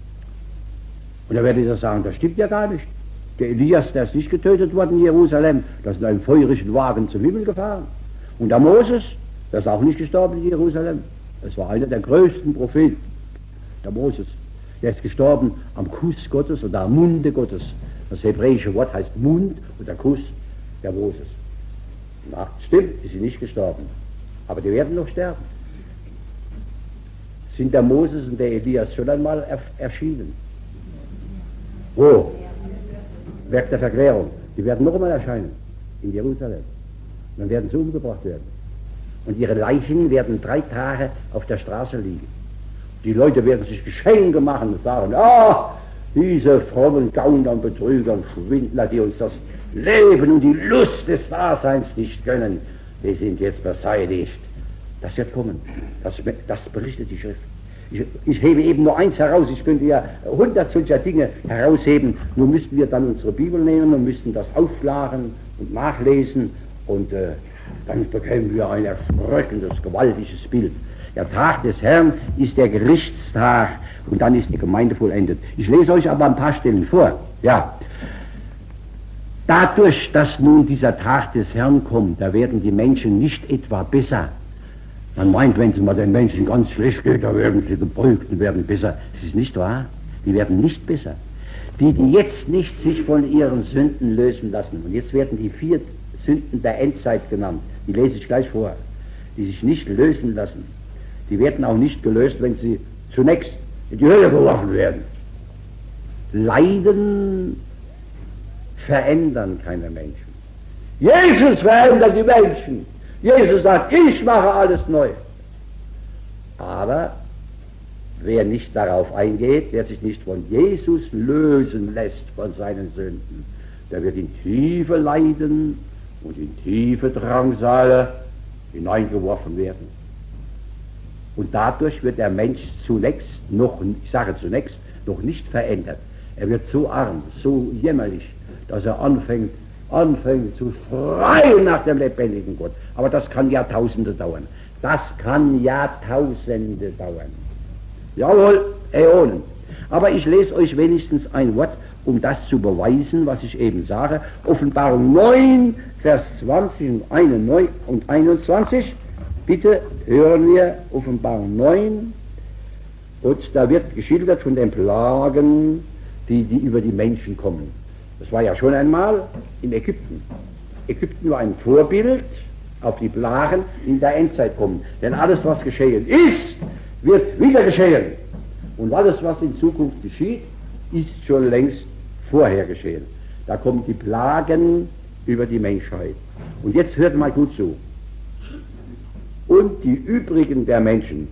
Und da werdet ihr sagen, das stimmt ja gar nicht. Der Elias, der ist nicht getötet worden in Jerusalem, das ist in einem feurigen Wagen zum Himmel gefahren. Und der Moses, der ist auch nicht gestorben in Jerusalem. Das war einer der größten Propheten, der Moses. Der ist gestorben am Kuss Gottes oder am Munde Gottes. Das hebräische Wort heißt Mund und der Kuss der Moses. Na, stimmt, die sind nicht gestorben. Aber die werden noch sterben. Sind der Moses und der Elias schon einmal er erschienen? Wo? Werk der Verklärung. Die werden noch einmal erscheinen. In Jerusalem. Dann werden sie umgebracht werden. Und ihre Leichen werden drei Tage auf der Straße liegen. Die Leute werden sich Geschenke machen und sagen, ah, diese frommen Gauner und Betrüger und Schwindler, die uns das Leben und die Lust des Daseins nicht gönnen, die sind jetzt beseitigt. Das wird kommen. Das, das berichtet die Schrift. Ich, ich hebe eben nur eins heraus. Ich könnte ja hundert solcher Dinge herausheben. Nur müssten wir dann unsere Bibel nehmen und müssten das aufschlagen und nachlesen und äh, dann bekämen wir ein erschreckendes, gewaltiges Bild. Der Tag des Herrn ist der Gerichtstag und dann ist die Gemeinde vollendet. Ich lese euch aber ein paar Stellen vor. Ja. Dadurch, dass nun dieser Tag des Herrn kommt, da werden die Menschen nicht etwa besser. Man meint, wenn es mal den Menschen ganz schlecht geht, da werden sie gebeugt und werden besser. Das ist nicht wahr. Die werden nicht besser. Die, die jetzt nicht sich von ihren Sünden lösen lassen, und jetzt werden die vier Sünden der Endzeit genannt, die lese ich gleich vor, die sich nicht lösen lassen, die werden auch nicht gelöst, wenn sie zunächst in die Hölle geworfen werden. Leiden verändern keine Menschen. Jesus verändert die Menschen. Jesus sagt, ich mache alles neu. Aber wer nicht darauf eingeht, wer sich nicht von Jesus lösen lässt von seinen Sünden, der wird in tiefe Leiden und in tiefe Drangsale hineingeworfen werden. Und dadurch wird der Mensch zunächst noch, ich sage zunächst, noch nicht verändert. Er wird so arm, so jämmerlich, dass er anfängt, anfängt zu schreien nach dem lebendigen Gott. Aber das kann Jahrtausende dauern. Das kann Jahrtausende dauern. Jawohl, Äonen. Aber ich lese euch wenigstens ein Wort, um das zu beweisen, was ich eben sage. Offenbarung neun, Vers zwanzig und einundzwanzig. Bitte hören wir Offenbarung neun. Und da wird geschildert von den Plagen, die, die über die Menschen kommen. Das war ja schon einmal in Ägypten. Ägypten war ein Vorbild auf die Plagen, die in der Endzeit kommen. Denn alles, was geschehen ist, wird wieder geschehen. Und alles, was in Zukunft geschieht, ist schon längst vorher geschehen. Da kommen die Plagen über die Menschheit. Und jetzt hört mal gut zu. Und die übrigen der Menschen,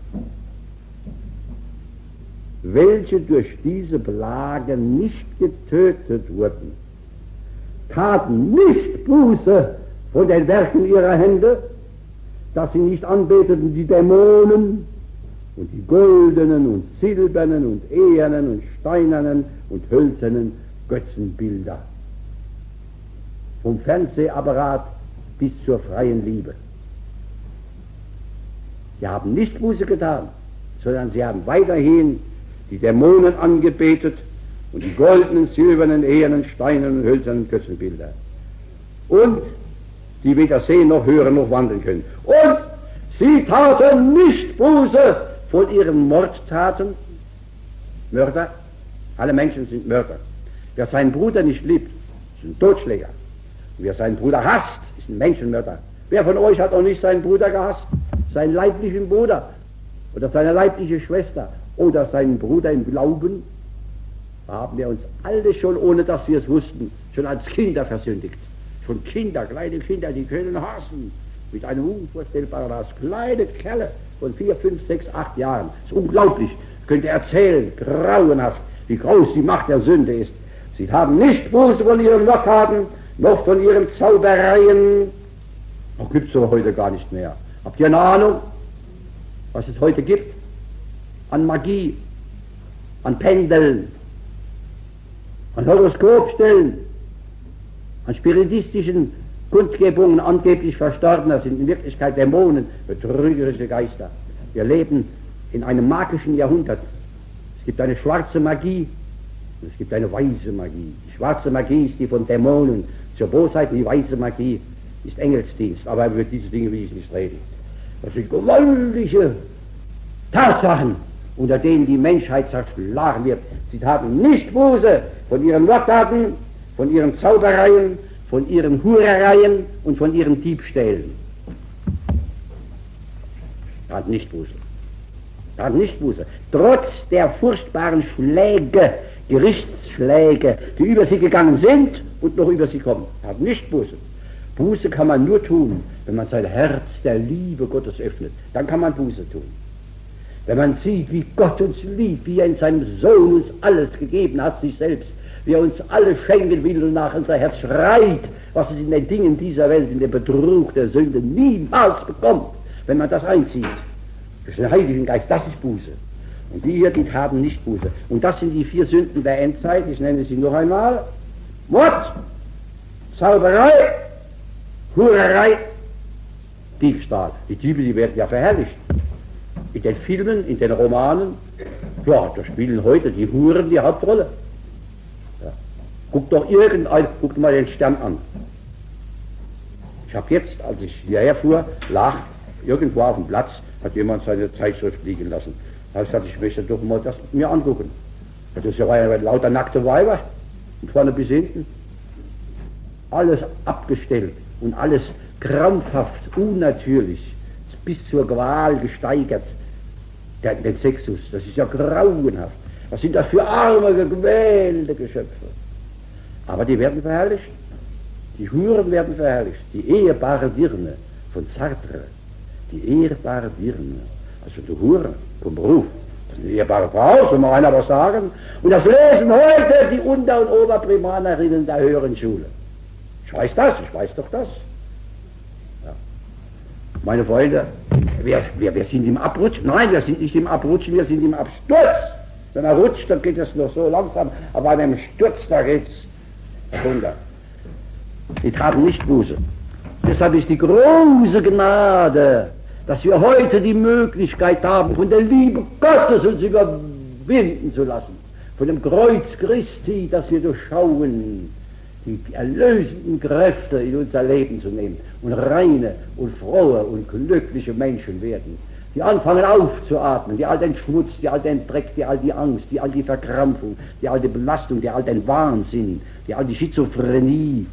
welche durch diese Plagen nicht getötet wurden, taten nicht Buße von den Werken ihrer Hände, dass sie nicht anbeteten die Dämonen und die goldenen und silbernen und ehernen und steinernen und hölzernen Götzenbilder. Vom Fernsehapparat bis zur freien Liebe. Die haben nicht Buße getan, sondern sie haben weiterhin die Dämonen angebetet und die goldenen, silbernen, ehernen, steinernen und hölzernen Götzenbilder. Und die weder sehen noch hören noch wandeln können. Und sie taten nicht Buße von ihren Mordtaten. Mörder, alle Menschen sind Mörder. Wer seinen Bruder nicht liebt, ist ein Totschläger. Und wer seinen Bruder hasst, ist ein Menschenmörder. Wer von euch hat noch nicht seinen Bruder gehasst? Seinen leiblichen Bruder oder seine leibliche Schwester oder seinen Bruder im Glauben? Da haben wir uns alle schon, ohne dass wir es wussten, schon als Kinder versündigt. Schon Kinder, kleine Kinder, die können hassen. Mit einem unvorstellbaren Hass. Kleine Kerle von vier, fünf, sechs, acht Jahren. Das ist unglaublich. Ich könnte erzählen, grauenhaft, wie groß die Macht der Sünde ist. Sie haben nicht Buße von ihren Lockaten, noch von ihren Zaubereien. Auch gibt es aber heute gar nicht mehr. Habt ihr eine Ahnung, was es heute gibt? An Magie, an Pendeln, an Horoskopstellen, an spiritistischen Kundgebungen angeblich Verstorbener sind in Wirklichkeit Dämonen, betrügerische Geister. Wir leben in einem magischen Jahrhundert. Es gibt eine schwarze Magie und es gibt eine weiße Magie. Die schwarze Magie ist die von Dämonen zur Bosheit, und die weiße Magie ist Engelsdienst. Aber über diese Dinge will ich nicht reden. Das sind gewaltige Tatsachen, unter denen die Menschheit zerschlagen wird. Sie taten nicht Buße von ihren Mordtaten, von ihren Zaubereien, von ihren Hurereien und von ihren Diebstählen. Taten nicht Buße. Taten nicht Buße. Trotz der furchtbaren Schläge, Gerichtsschläge, die über sie gegangen sind und noch über sie kommen. Taten nicht Buße. Buße kann man nur tun, wenn man sein Herz der Liebe Gottes öffnet. Dann kann man Buße tun. Wenn man sieht, wie Gott uns liebt, wie er in seinem Sohn uns alles gegeben hat, sich selbst, wie er uns alles schenken will und nach unser Herz schreit, was es in den Dingen dieser Welt, in dem Betrug der Sünde niemals bekommt, wenn man das einzieht. Durch den Heiligen Geist, das ist Buße. Und die hier, die haben nicht Buße. Und das sind die vier Sünden der Endzeit, ich nenne sie noch einmal: Mord, Zauberei, Hurerei, Diebstahl. Die Diebe, die werden ja verherrlicht. In den Filmen, in den Romanen, ja, da spielen heute die Huren die Hauptrolle. Ja. Guckt doch irgendein, guckt mal den Stern an. Ich habe jetzt, als ich hierher fuhr, lag irgendwo auf dem Platz, hat jemand seine Zeitschrift liegen lassen. Da habe ich gesagt, ich möchte doch mal das mir angucken. Das ist ja lauter nackte Weiber, von vorne bis hinten. Alles abgestellt und alles krampfhaft, unnatürlich, bis zur Qual gesteigert, der, den Sexus. Das ist ja grauenhaft. Was sind das für arme, gequälte Geschöpfe? Aber die werden verherrlicht. Die Huren werden verherrlicht. Die ehrbare Dirne von Sartre. Die ehrbare Dirne. Also die Hure vom Beruf. Das ist eine ehrbare Frau, soll mal einer was sagen. Und das lesen heute die Unter- und Oberprimanerinnen der höheren Schule. Ich weiß das, ich weiß doch das. Ja. Meine Freunde, wir, wir, wir sind im Abrutschen. Nein, wir sind nicht im Abrutschen, wir sind im Absturz. Wenn er rutscht, dann geht es noch so langsam, aber an einem Sturz, da geht's runter. Die traten nicht Buße. Deshalb ist die große Gnade, dass wir heute die Möglichkeit haben, von der Liebe Gottes uns überwinden zu lassen, von dem Kreuz Christi, das wir durchschauen, die erlösenden Kräfte in unser Leben zu nehmen und reine und frohe und glückliche Menschen werden, die anfangen aufzuatmen, die all den Schmutz, die all den Dreck, die all die Angst, die all die Verkrampfung, die all die Belastung, die all den Wahnsinn, die all die Schizophrenie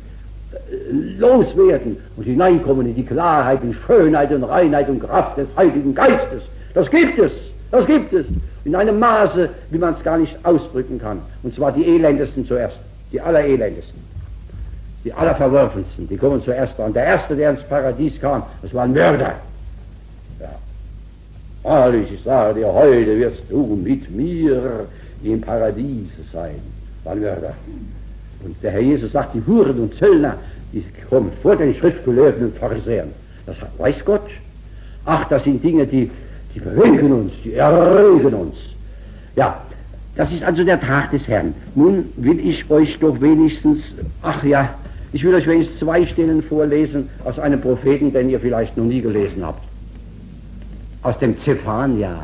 loswerden und hineinkommen in die Klarheit und Schönheit und Reinheit und Kraft des Heiligen Geistes. Das gibt es, das gibt es, in einem Maße, wie man es gar nicht ausdrücken kann. Und zwar die Elendesten zuerst, die Allerelendesten, die Allerverworfensten, die kommen zuerst an. Der Erste, der ins Paradies kam, das war ein Mörder. Ja. Wahrlich, ich sage dir, heute wirst du mit mir im Paradies sein. Das war ein Mörder. Und der Herr Jesus sagt, die Huren und Zöllner, die kommen vor den Schriftgelehrten und Pharisäern. Das weiß Gott. Ach, das sind Dinge, die, die bewegen uns, die erregen uns. Ja, das ist also der Tag des Herrn. Nun will ich euch doch wenigstens, ach ja, ich will euch wenigstens zwei Stellen vorlesen aus einem Propheten, den ihr vielleicht noch nie gelesen habt. aus dem Zephania.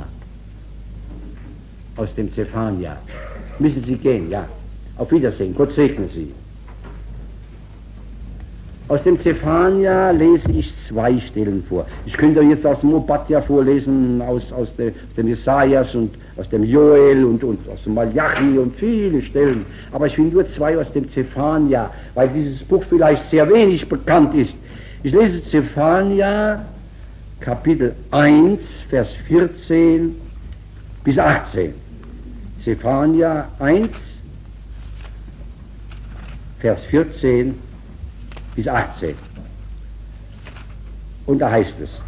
Aus dem Zephania. Müssen Sie gehen, ja. Auf Wiedersehen, Gott segne Sie. Aus dem Zephania lese ich zwei Stellen vor. Ich könnte jetzt aus dem Obadja vorlesen, aus, aus de, dem Jesajas und aus dem Joel und, und aus dem Malachi und viele Stellen. Aber ich will nur zwei aus dem Zephania, weil dieses Buch vielleicht sehr wenig bekannt ist. Ich lese Zephania, Kapitel eins, Vers vierzehn bis achtzehn. Zephania eins, Vers vierzehn bis achtzehn. Und da heißt es: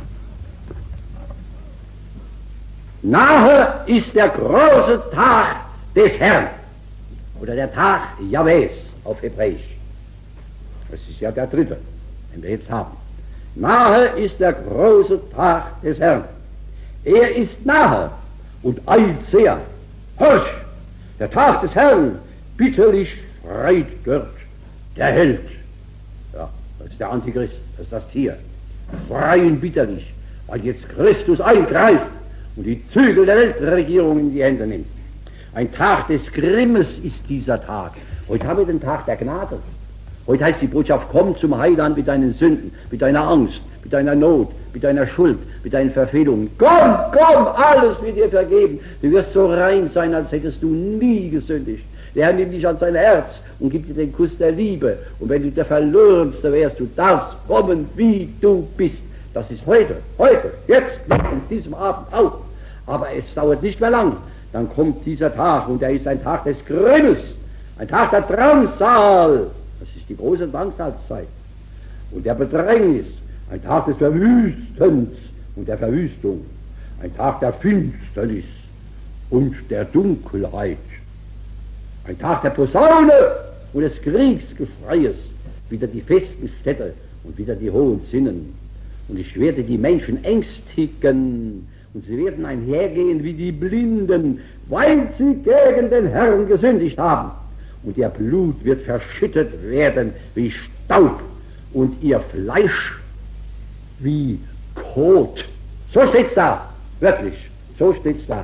Nahe ist der große Tag des Herrn, oder der Tag Jahwes auf Hebräisch. Das ist ja der dritte, den wir jetzt haben. Nahe ist der große Tag des Herrn. Er ist nahe und eilt sehr. Horch, der Tag des Herrn, bitterlich schreit dort der Held. Ja, das ist der Antichrist, das ist das Tier. Schreien bitterlich, weil jetzt Christus eingreift und die Zügel der Weltregierung in die Hände nimmt. Ein Tag des Grimmes ist dieser Tag. Heute haben wir den Tag der Gnade. Heute heißt die Botschaft: komm zum Heiland mit deinen Sünden, mit deiner Angst, mit deiner Not, mit deiner Schuld, mit deinen Verfehlungen. Komm, komm, alles wird dir vergeben. Du wirst so rein sein, als hättest du nie gesündigt. Der Herr nimmt dich an sein Herz und gibt dir den Kuss der Liebe. Und wenn du der Verlorenste wärst, du darfst kommen, wie du bist. Das ist heute, heute, jetzt, in diesem Abend auch. Aber es dauert nicht mehr lang. Dann kommt dieser Tag, und er ist ein Tag des Grimmes, ein Tag der Drangsal. Das ist die große Drangsalzeit und der Bedrängnis, ein Tag des Verwüstens und der Verwüstung, ein Tag der Finsternis und der Dunkelheit, ein Tag der Posaune und des Kriegsgeschreies, wieder die festen Städte und wieder die hohen Zinnen. Und ich werde die Menschen ängstigen, und sie werden einhergehen wie die Blinden, weil sie gegen den Herrn gesündigt haben. Und ihr Blut wird verschüttet werden wie Staub und ihr Fleisch wie Kot. So steht's da, wörtlich, so steht's da.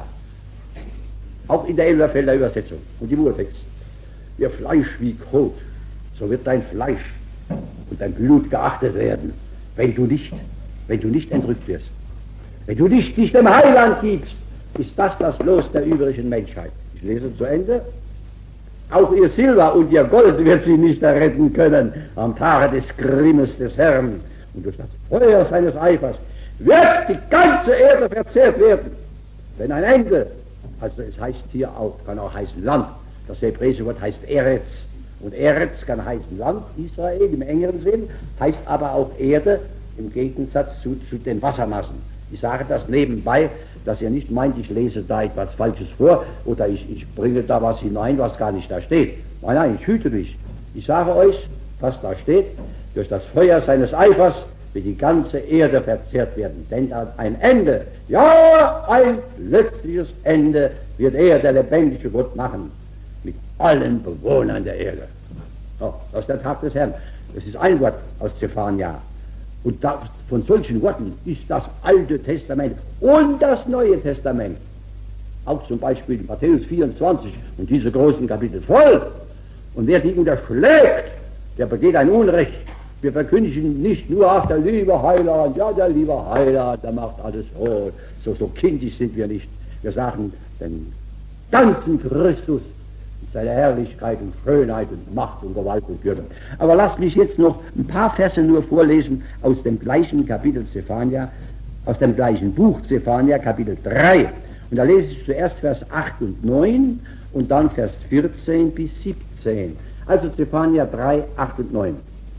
Auch in der Elberfelder Übersetzung und im Urtext. Ihr Fleisch wie Kot, so wird dein Fleisch und dein Blut geachtet werden, wenn du nicht, wenn du nicht entrückt wirst. Wenn du nicht dich dem Heiland gibst, ist das das Los der übrigen Menschheit. Ich lese zu Ende. Auch ihr Silber und ihr Gold wird sie nicht erretten können am Tage des Grimmes des Herrn. Und durch das Feuer seines Eifers wird die ganze Erde verzehrt werden. Denn ein Ende, also es heißt hier auch, kann auch heißen Land. Das hebräische Wort heißt Eretz. Und Eretz kann heißen Land, Israel im engeren Sinn, heißt aber auch Erde im Gegensatz zu, zu den Wassermassen. Ich sage das nebenbei, dass ihr nicht meint, ich lese da etwas Falsches vor oder ich, ich bringe da was hinein, was gar nicht da steht. Nein, nein, ich hüte mich. Ich sage euch, was da steht: durch das Feuer seines Eifers wird die ganze Erde verzehrt werden. Denn ein Ende, ja, ein letztliches Ende wird er, der lebendige Gott, machen mit allen Bewohnern der Erde. Oh, das ist der Tag des Herrn. Das ist ein Wort aus Zephania. Und da, von solchen Worten ist das Alte Testament und das Neue Testament, auch zum Beispiel Matthäus vierundzwanzig und diese großen Kapitel voll. Und wer die unterschlägt, der begeht ein Unrecht. Wir verkündigen nicht nur, ach, der liebe Heiland, ja, der liebe Heiland, der macht alles so. So, so kindisch sind wir nicht. Wir sagen den ganzen Christus, seine Herrlichkeit und Schönheit und Macht und Gewalt und Würde. Aber lasst mich jetzt noch ein paar Verse nur vorlesen aus dem gleichen Kapitel Zephania, aus dem gleichen Buch Zephania, Kapitel drei. Und da lese ich zuerst Vers acht und neun und dann Vers vierzehn bis siebzehn. Also Zephania drei, acht und neun.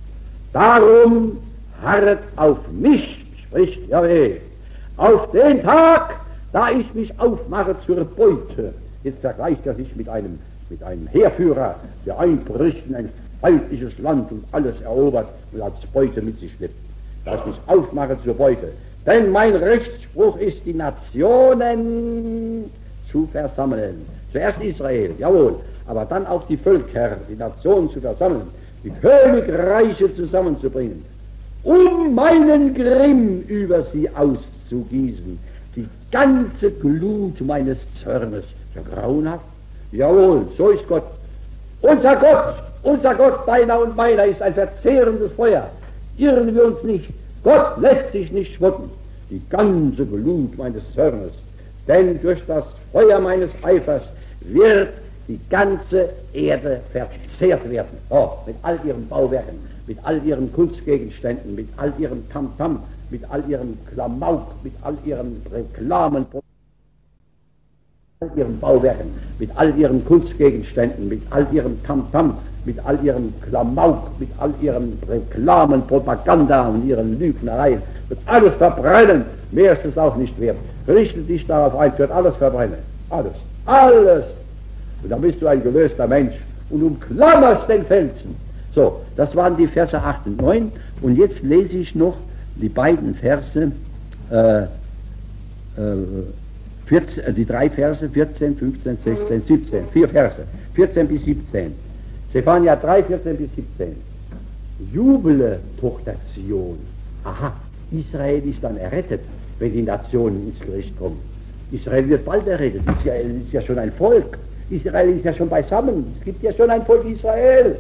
Darum harret auf mich, spricht Jahwe, auf den Tag, da ich mich aufmache zur Beute. Jetzt vergleicht er sich mit einem mit einem Heerführer, der einbricht in ein feindliches Land und alles erobert und als Beute mit sich schleppt. Da ich mich aufmache zur Beute. Denn mein Rechtsspruch ist, die Nationen zu versammeln. Zuerst Israel, jawohl, aber dann auch die Völker, die Nationen zu versammeln, die Königreiche zusammenzubringen, um meinen Grimm über sie auszugießen, die ganze Glut meines Zornes. So grauenhaft? Jawohl, so ist Gott. Unser Gott, unser Gott, deiner und meiner, ist ein verzehrendes Feuer. Irren wir uns nicht. Gott lässt sich nicht spotten. Die ganze Glut meines Zornes. Denn durch das Feuer meines Eifers wird die ganze Erde verzehrt werden. Oh, mit all ihren Bauwerken, mit all ihren Kunstgegenständen, mit all ihrem Tamtam, mit all ihrem Klamauk, mit all ihren Reklamen, all ihren Bauwerken, mit all ihren Kunstgegenständen, mit all ihrem Tamtam, mit all ihrem Klamauk, mit all ihren Reklamen, Propaganda und ihren Lügnereien, wird alles verbrennen. Mehr ist es auch nicht wert. Richte dich darauf ein, wird alles verbrennen. Alles. Alles. Und dann bist du ein gelöster Mensch und umklammerst den Felsen. So, das waren die Verse acht und neun. Und jetzt lese ich noch die beiden Verse, äh, äh, vierzehn, äh, die drei Verse, vierzehn, fünfzehn, sechzehn, siebzehn. Vier Verse, vierzehn bis siebzehn. Zephania drei, vierzehn bis siebzehn. Jubele, Tochter Zion. Aha, Israel ist dann errettet, wenn die Nationen ins Gericht kommen. Israel wird bald errettet. Israel ist ja schon ein Volk. Israel ist ja schon beisammen. Es gibt ja schon ein Volk Israel.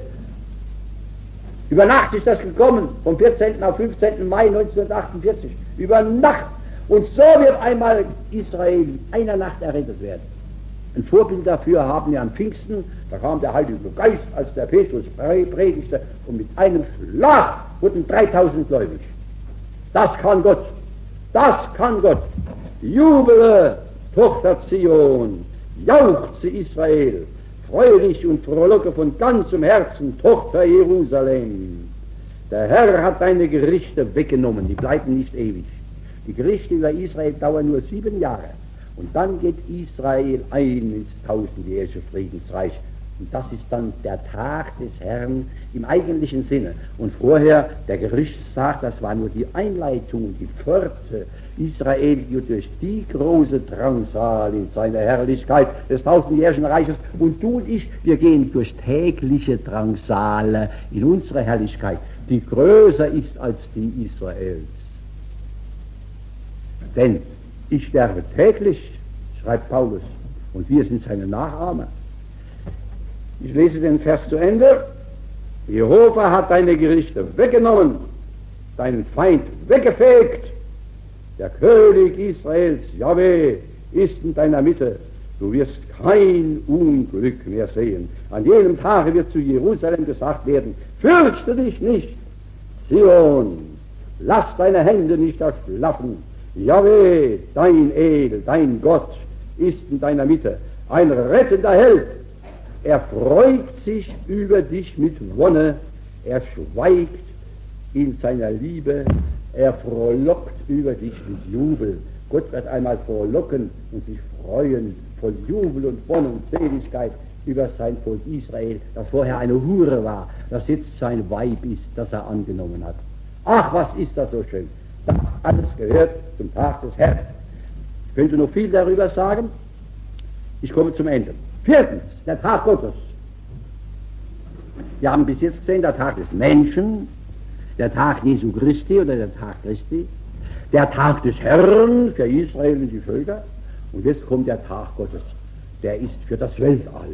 Über Nacht ist das gekommen, vom vierzehnten auf fünfzehnten Mai neunzehnhundertachtundvierzig. Über Nacht. Und so wird einmal Israel einer Nacht errettet werden. Ein Vorbild dafür haben wir an Pfingsten. Da kam der Heilige Geist, als der Petrus predigte, und mit einem Schlag wurden dreitausend gläubig. Das kann Gott. Das kann Gott. Jubele, Tochter Zion. Jauchze Israel. Freue dich und frohlocke von ganzem Herzen, Tochter Jerusalem. Der Herr hat deine Gerichte weggenommen, die bleiben nicht ewig. Die Gerichte über Israel dauern nur sieben Jahre. Und dann geht Israel ein ins tausendjährige Friedensreich. Und das ist dann der Tag des Herrn im eigentlichen Sinne. Und vorher, der Gerichtstag, das war nur die Einleitung, die Pforte. Israel geht durch die große Drangsal in seiner Herrlichkeit des tausendjährigen Reiches. Und du und ich, wir gehen durch tägliche Drangsale in unsere Herrlichkeit, die größer ist als die Israels. Denn ich sterbe täglich, schreibt Paulus, und wir sind seine Nachahmer. Ich lese den Vers zu Ende. Jehova hat deine Gerichte weggenommen, deinen Feind weggefegt. Der König Israels, Jahwe, ist in deiner Mitte. Du wirst kein Unglück mehr sehen. An jenem Tage wird zu Jerusalem gesagt werden, fürchte dich nicht, Zion, lass deine Hände nicht erschlaffen. Jahwe, dein El, dein Gott, ist in deiner Mitte. Ein rettender Held. Er freut sich über dich mit Wonne, er schweigt in seiner Liebe, er frohlockt über dich mit Jubel. Gott wird einmal frohlocken und sich freuen voll Jubel und Wonne und Seligkeit über sein Volk Israel, das vorher eine Hure war, das jetzt sein Weib ist, das er angenommen hat. Ach, was ist das so schön! Das alles gehört zum Tag des Herrn. Ich könnte noch viel darüber sagen. Ich komme zum Ende. Viertens, der Tag Gottes. Wir haben bis jetzt gesehen, der Tag des Menschen, der Tag Jesu Christi oder der Tag Christi, der Tag des Herrn für Israel und die Völker. Und jetzt kommt der Tag Gottes, der ist für das Weltall.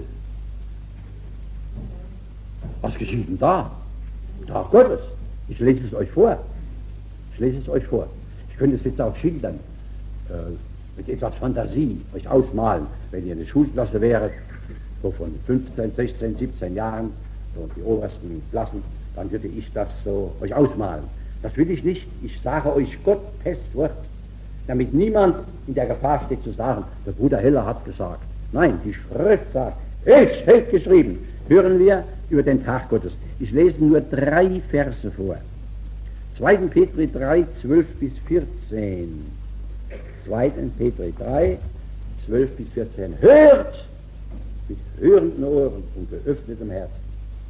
Was geschieht denn da? Tag Gottes. Ich lese es euch vor. Ich lese es euch vor. Ich könnte es jetzt auch schildern, äh, mit etwas Fantasie, euch ausmalen, wenn ihr eine Schulklasse wäret, so von fünfzehn, sechzehn, siebzehn Jahren, so die obersten Klassen, dann würde ich das so euch ausmalen. Das will ich nicht. Ich sage euch Gottes Wort, damit niemand in der Gefahr steht zu sagen, der Bruder Heller hat gesagt. Nein, die Schrift sagt, es steht geschrieben. Hören wir über den Tag Gottes. Ich lese nur drei Verse vor. zweiter Petrus drei, zwölf bis vierzehn. zweiter Petrus drei, zwölf bis vierzehn. Hört mit hörenden Ohren und geöffnetem Herzen.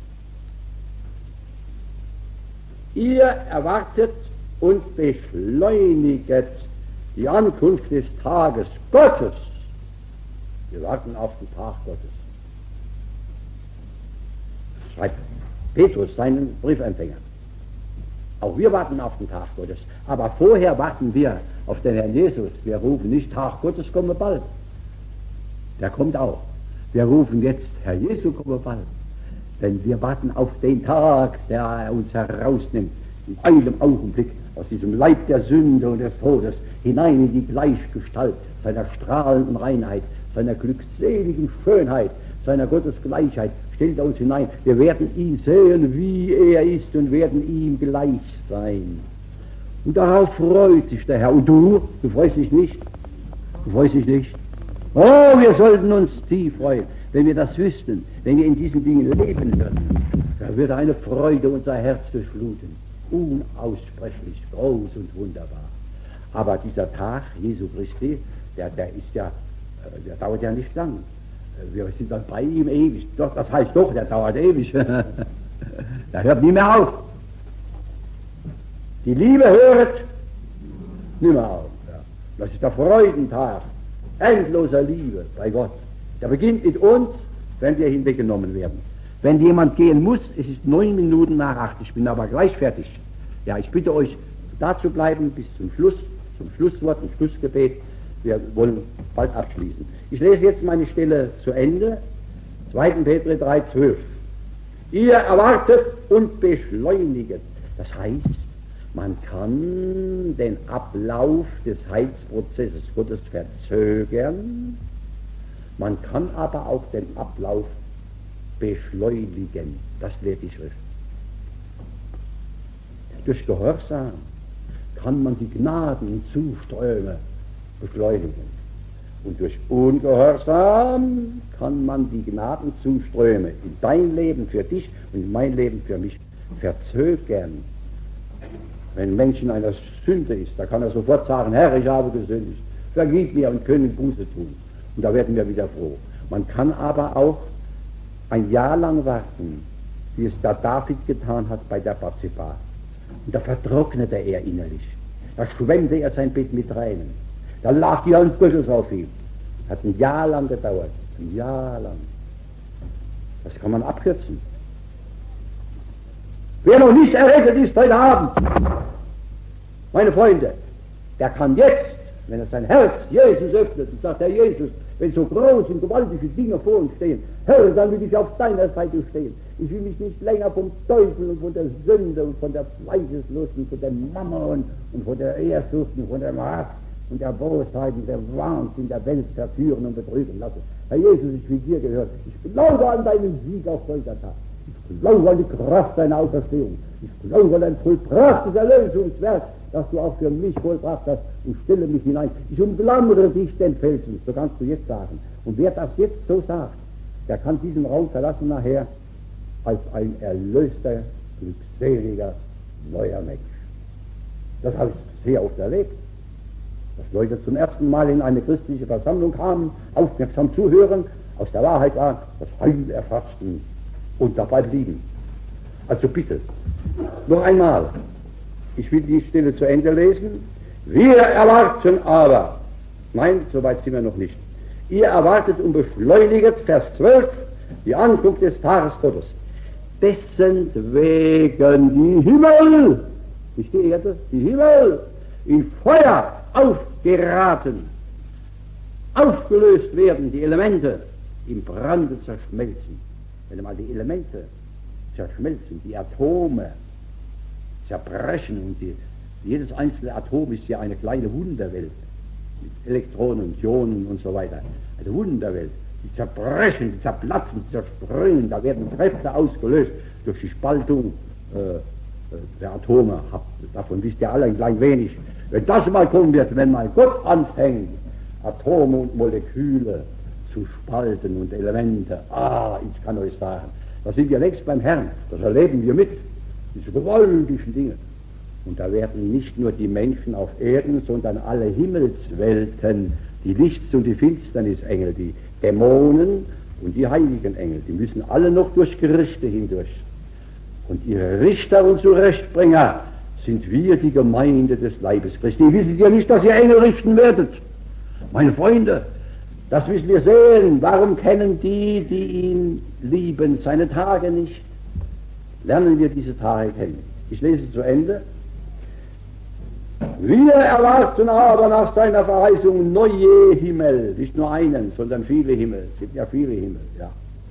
Ihr erwartet und beschleuniget die Ankunft des Tages Gottes. Wir warten auf den Tag Gottes. Schreibt Petrus seinen Briefempfänger. Auch wir warten auf den Tag Gottes. Aber vorher warten wir auf den Herrn Jesus. Wir rufen nicht, Tag Gottes komme bald. Der kommt auch. Wir rufen jetzt, Herr Jesu komme bald. Denn wir warten auf den Tag, der uns herausnimmt, in einem Augenblick aus diesem Leib der Sünde und des Todes hinein in die Gleichgestalt seiner strahlenden Reinheit, seiner glückseligen Schönheit, seiner Gottesgleichheit. Stellt er uns hinein. Wir werden ihn sehen, wie er ist, und werden ihm gleich sein. Und darauf freut sich der Herr. Und du? Du freust dich nicht? Du freust dich nicht? Oh, wir sollten uns tief freuen, wenn wir das wüssten, wenn wir in diesen Dingen leben würden. Da würde eine Freude unser Herz durchfluten. Unaussprechlich groß und wunderbar. Aber dieser Tag Jesu Christi, der, der ist ja, der dauert ja nicht lang. Wir sind dann bei ihm ewig. Doch, das heißt doch, der dauert ewig. Der hört nie mehr auf. Die Liebe hört nie mehr auf. Ja. Das ist der Freudentag endloser Liebe bei Gott. Der beginnt mit uns, wenn wir hinweggenommen werden. Wenn jemand gehen muss, es ist neun Minuten nach acht. Ich bin aber gleich fertig. Ja, ich bitte euch, da zu bleiben bis zum Schluss, zum Schlusswort, zum Schlussgebet. Wir wollen bald abschließen. Ich lese jetzt meine Stelle zu Ende. zweiter Petrus drei, zwölf. Ihr erwartet und beschleuniget. Das heißt, man kann den Ablauf des Heilsprozesses Gottes verzögern, man kann aber auch den Ablauf beschleunigen. Das lehrt die Schrift. Durch Gehorsam kann man die Gnaden und Zuströme beschleunigen. Und durch Ungehorsam kann man die Gnadenzusträume in dein Leben für dich und in mein Leben für mich verzögern. Wenn ein Mensch in einer Sünde ist, da kann er sofort sagen, Herr, ich habe gesündigt, vergib mir, und können Buße tun. Und da werden wir wieder froh. Man kann aber auch ein Jahr lang warten, wie es der David getan hat bei der Bathseba. Und da vertrocknete er innerlich. Da schwemmte er sein Bett mit Tränen. Da lag die Hand Gottes auf ihm. Hat ein Jahr lang gedauert. Ein Jahr lang. Das kann man abkürzen. Wer noch nicht errettet ist heute Abend, meine Freunde, der kann jetzt, wenn er sein Herz Jesus öffnet und sagt, Herr Jesus, wenn so groß und gewaltige Dinge vor uns stehen, Herr, dann will ich auf deiner Seite stehen. Ich will mich nicht länger vom Teufel und von der Sünde und von der Fleischeslust und von dem Mammon und von der Ehrsucht und von dem Hass und der Bosheit und der Wahnsinn der Welt verführen und betrügen lassen. Herr Jesus, ich will dir gehören. Ich glaube an deinen Sieg auf Golgatha. Ich glaube an die Kraft deiner Auferstehung. Ich glaube an dein vollbrachtes Erlösungswerk, das du auch für mich vollbracht hast, und stelle mich hinein. Ich umklammere dich, den Felsen, so kannst du jetzt sagen. Und wer das jetzt so sagt, der kann diesen Raum verlassen nachher als ein erlöster, glückseliger, neuer Mensch. Das habe ich sehr oft erlebt, dass Leute zum ersten Mal in eine christliche Versammlung kamen, aufmerksam zuhören, aus der Wahrheit waren, das Heil erfassten und dabei blieben. Also bitte, noch einmal, ich will die Stelle zu Ende lesen. Wir erwarten aber, nein, soweit sind wir noch nicht, ihr erwartet und beschleuniget, Vers zwölf, die Ankunft des Tages Gottes, dessen wegen die Himmel, nicht die Erde, die Himmel in Feuer aufgeraten, aufgelöst werden, die Elemente im Brande zerschmelzen. Wenn einmal die Elemente zerschmelzen, die Atome zerbrechen, und die, jedes einzelne Atom ist ja eine kleine Wunderwelt mit Elektronen und Ionen und so weiter, eine Wunderwelt, die zerbrechen, die zerplatzen, die zersprüngen, da werden Kräfte ausgelöst durch die Spaltung äh, der Atome. Davon wisst ihr alle ein klein wenig. Wenn das mal kommen wird, wenn mal Gott anfängt, Atome und Moleküle zu spalten und Elemente, ah, ich kann euch sagen, da sind wir längst beim Herrn, das erleben wir mit, diese gewaltigen Dinge. Und da werden nicht nur die Menschen auf Erden, sondern alle Himmelswelten, die Lichts- und die Finsternisengel, die Dämonen und die heiligen Engel, die müssen alle noch durch Gerichte hindurch. Und ihre Richter und Zurechtbringer sind wir, die Gemeinde des Leibes Christi. Wisst ihr nicht, dass ihr Engel richten werdet? Meine Freunde, das müssen wir sehen. Warum kennen die, die ihn lieben, seine Tage nicht? Lernen wir diese Tage kennen. Ich lese zu Ende. Wir erwarten aber nach seiner Verheißung neue Himmel, nicht nur einen, sondern viele Himmel. Es gibt ja viele Himmel, ja.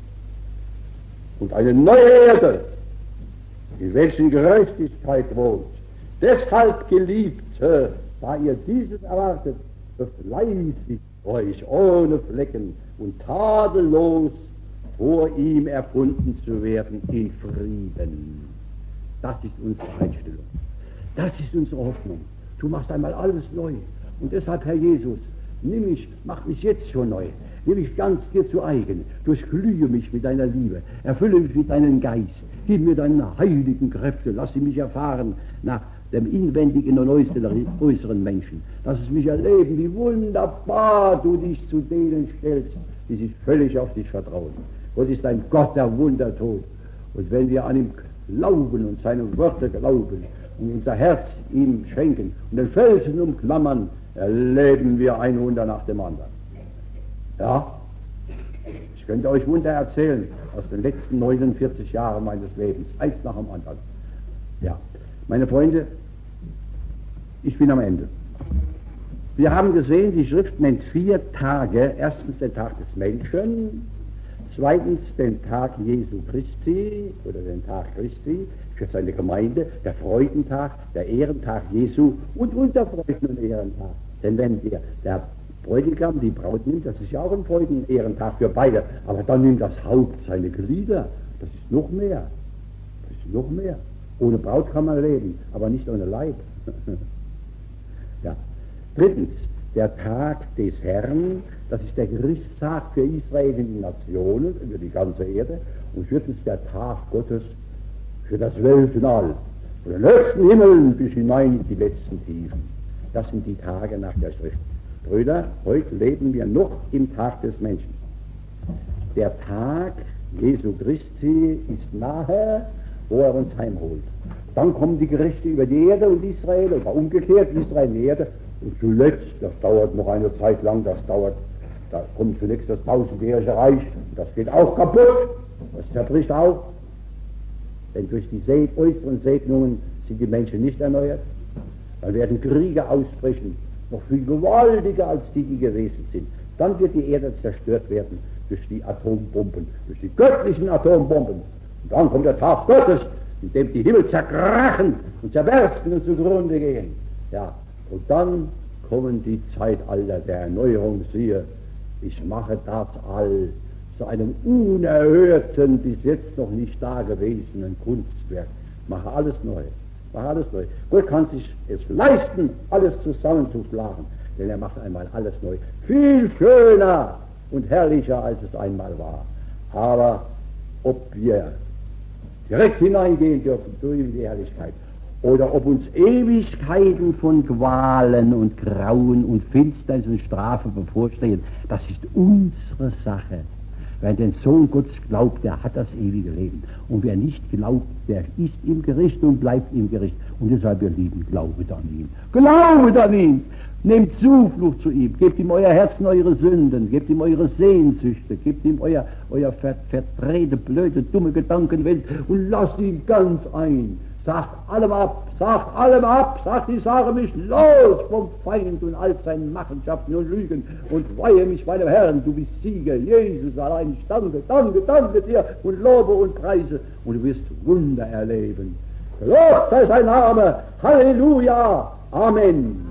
Und eine neue Erde, in welchen Gerechtigkeit wohnt. Deshalb, Geliebte, da ihr dieses erwartet, befleißigt euch ohne Flecken und tadellos vor ihm erfunden zu werden in Frieden. Das ist unsere Einstellung. Das ist unsere Hoffnung. Du machst einmal alles neu. Und deshalb, Herr Jesus, nimm mich, mach mich jetzt schon neu. Nimm mich ganz dir zu eigen. Durchglühe mich mit deiner Liebe. Erfülle mich mit deinem Geist. Gib mir deine heiligen Kräfte. Lass sie mich erfahren nach dem inwendigen und äußeren Menschen. Lass es mich erleben, wie wunderbar du dich zu denen stellst, die sich völlig auf dich vertrauen. Gott ist ein Gott, der Wunder tut. Und wenn wir an ihm glauben und seine Worte glauben und unser Herz ihm schenken und den Felsen umklammern, erleben wir ein Wunder nach dem anderen. Ja, ich könnte euch Wunder erzählen aus den letzten neunundvierzig Jahren meines Lebens, eins nach dem anderen. Ja, meine Freunde, ich bin am Ende. Wir haben gesehen, die Schrift nennt vier Tage. Erstens den Tag des Menschen, zweitens den Tag Jesu Christi oder den Tag Christi für seine Gemeinde, der Freudentag, der Ehrentag Jesu und Unterfreuden- und Ehrentag. Denn wenn der, der Bräutigam die Braut nimmt, das ist ja auch ein Freuden- und Ehrentag für beide, aber dann nimmt das Haupt seine Glieder, das ist noch mehr. Das ist noch mehr. Ohne Braut kann man leben, aber nicht ohne Leib. Ja. Drittens, der Tag des Herrn, das ist der Gerichtstag für Israel in die Nationen, über die ganze Erde. Und viertens, der Tag Gottes für das Weltenall, von den höchsten Himmeln bis hinein in die letzten Tiefen. Das sind die Tage nach der Schrift. Brüder, heute leben wir noch im Tag des Menschen. Der Tag Jesu Christi ist nahe, wo er uns heimholt. Dann kommen die Gerichte über die Erde und Israel, oder umgekehrt, Israel und die Erde. Und zuletzt, das dauert noch eine Zeit lang, das dauert, da kommt zunächst das tausendjährige Reich, das geht auch kaputt, das zerbricht auch. Denn durch die Se- äußeren Segnungen sind die Menschen nicht erneuert. Dann werden Kriege ausbrechen, noch viel gewaltiger als die, die gewesen sind. Dann wird die Erde zerstört werden durch die Atombomben, durch die göttlichen Atombomben. Und dann kommt der Tag Gottes, in dem die Himmel zerkrachen und zerbersten und zugrunde gehen. Ja, und dann kommen die Zeitalter der Erneuerung. Siehe, ich mache das All zu einem unerhörten, bis jetzt noch nicht dagewesenen Kunstwerk. Mache alles neu. Mache alles neu. Gott kann sich es leisten, alles zusammenzuschlagen, denn er macht einmal alles neu. Viel schöner und herrlicher, als es einmal war. Aber ob wir direkt hineingehen dürfen, durch die Herrlichkeit, oder ob uns Ewigkeiten von Qualen und Grauen und Finsternis und Strafe bevorstehen, das ist unsere Sache. Wer den Sohn Gottes glaubt, der hat das ewige Leben. Und wer nicht glaubt, der ist im Gericht und bleibt im Gericht. Und deshalb, ihr Lieben, glaubet an ihn. Glaubet an ihn! Nehmt Zuflucht zu ihm. Gebt ihm euer Herzen, eure Sünden. Gebt ihm eure Sehnsüchte. Gebt ihm euer, euer ver, verdrehte, blöde, dumme Gedankenwelt und lasst ihn ganz ein. Sagt allem ab, sagt allem ab, sagt, ich sage mich los vom Feind und all seinen Machenschaften und Lügen und weihe mich meinem Herrn, du bist Sieger, Jesus allein, ich danke, danke, danke dir und lobe und preise und du wirst Wunder erleben. Gelobt sei sein Name, Halleluja, Amen.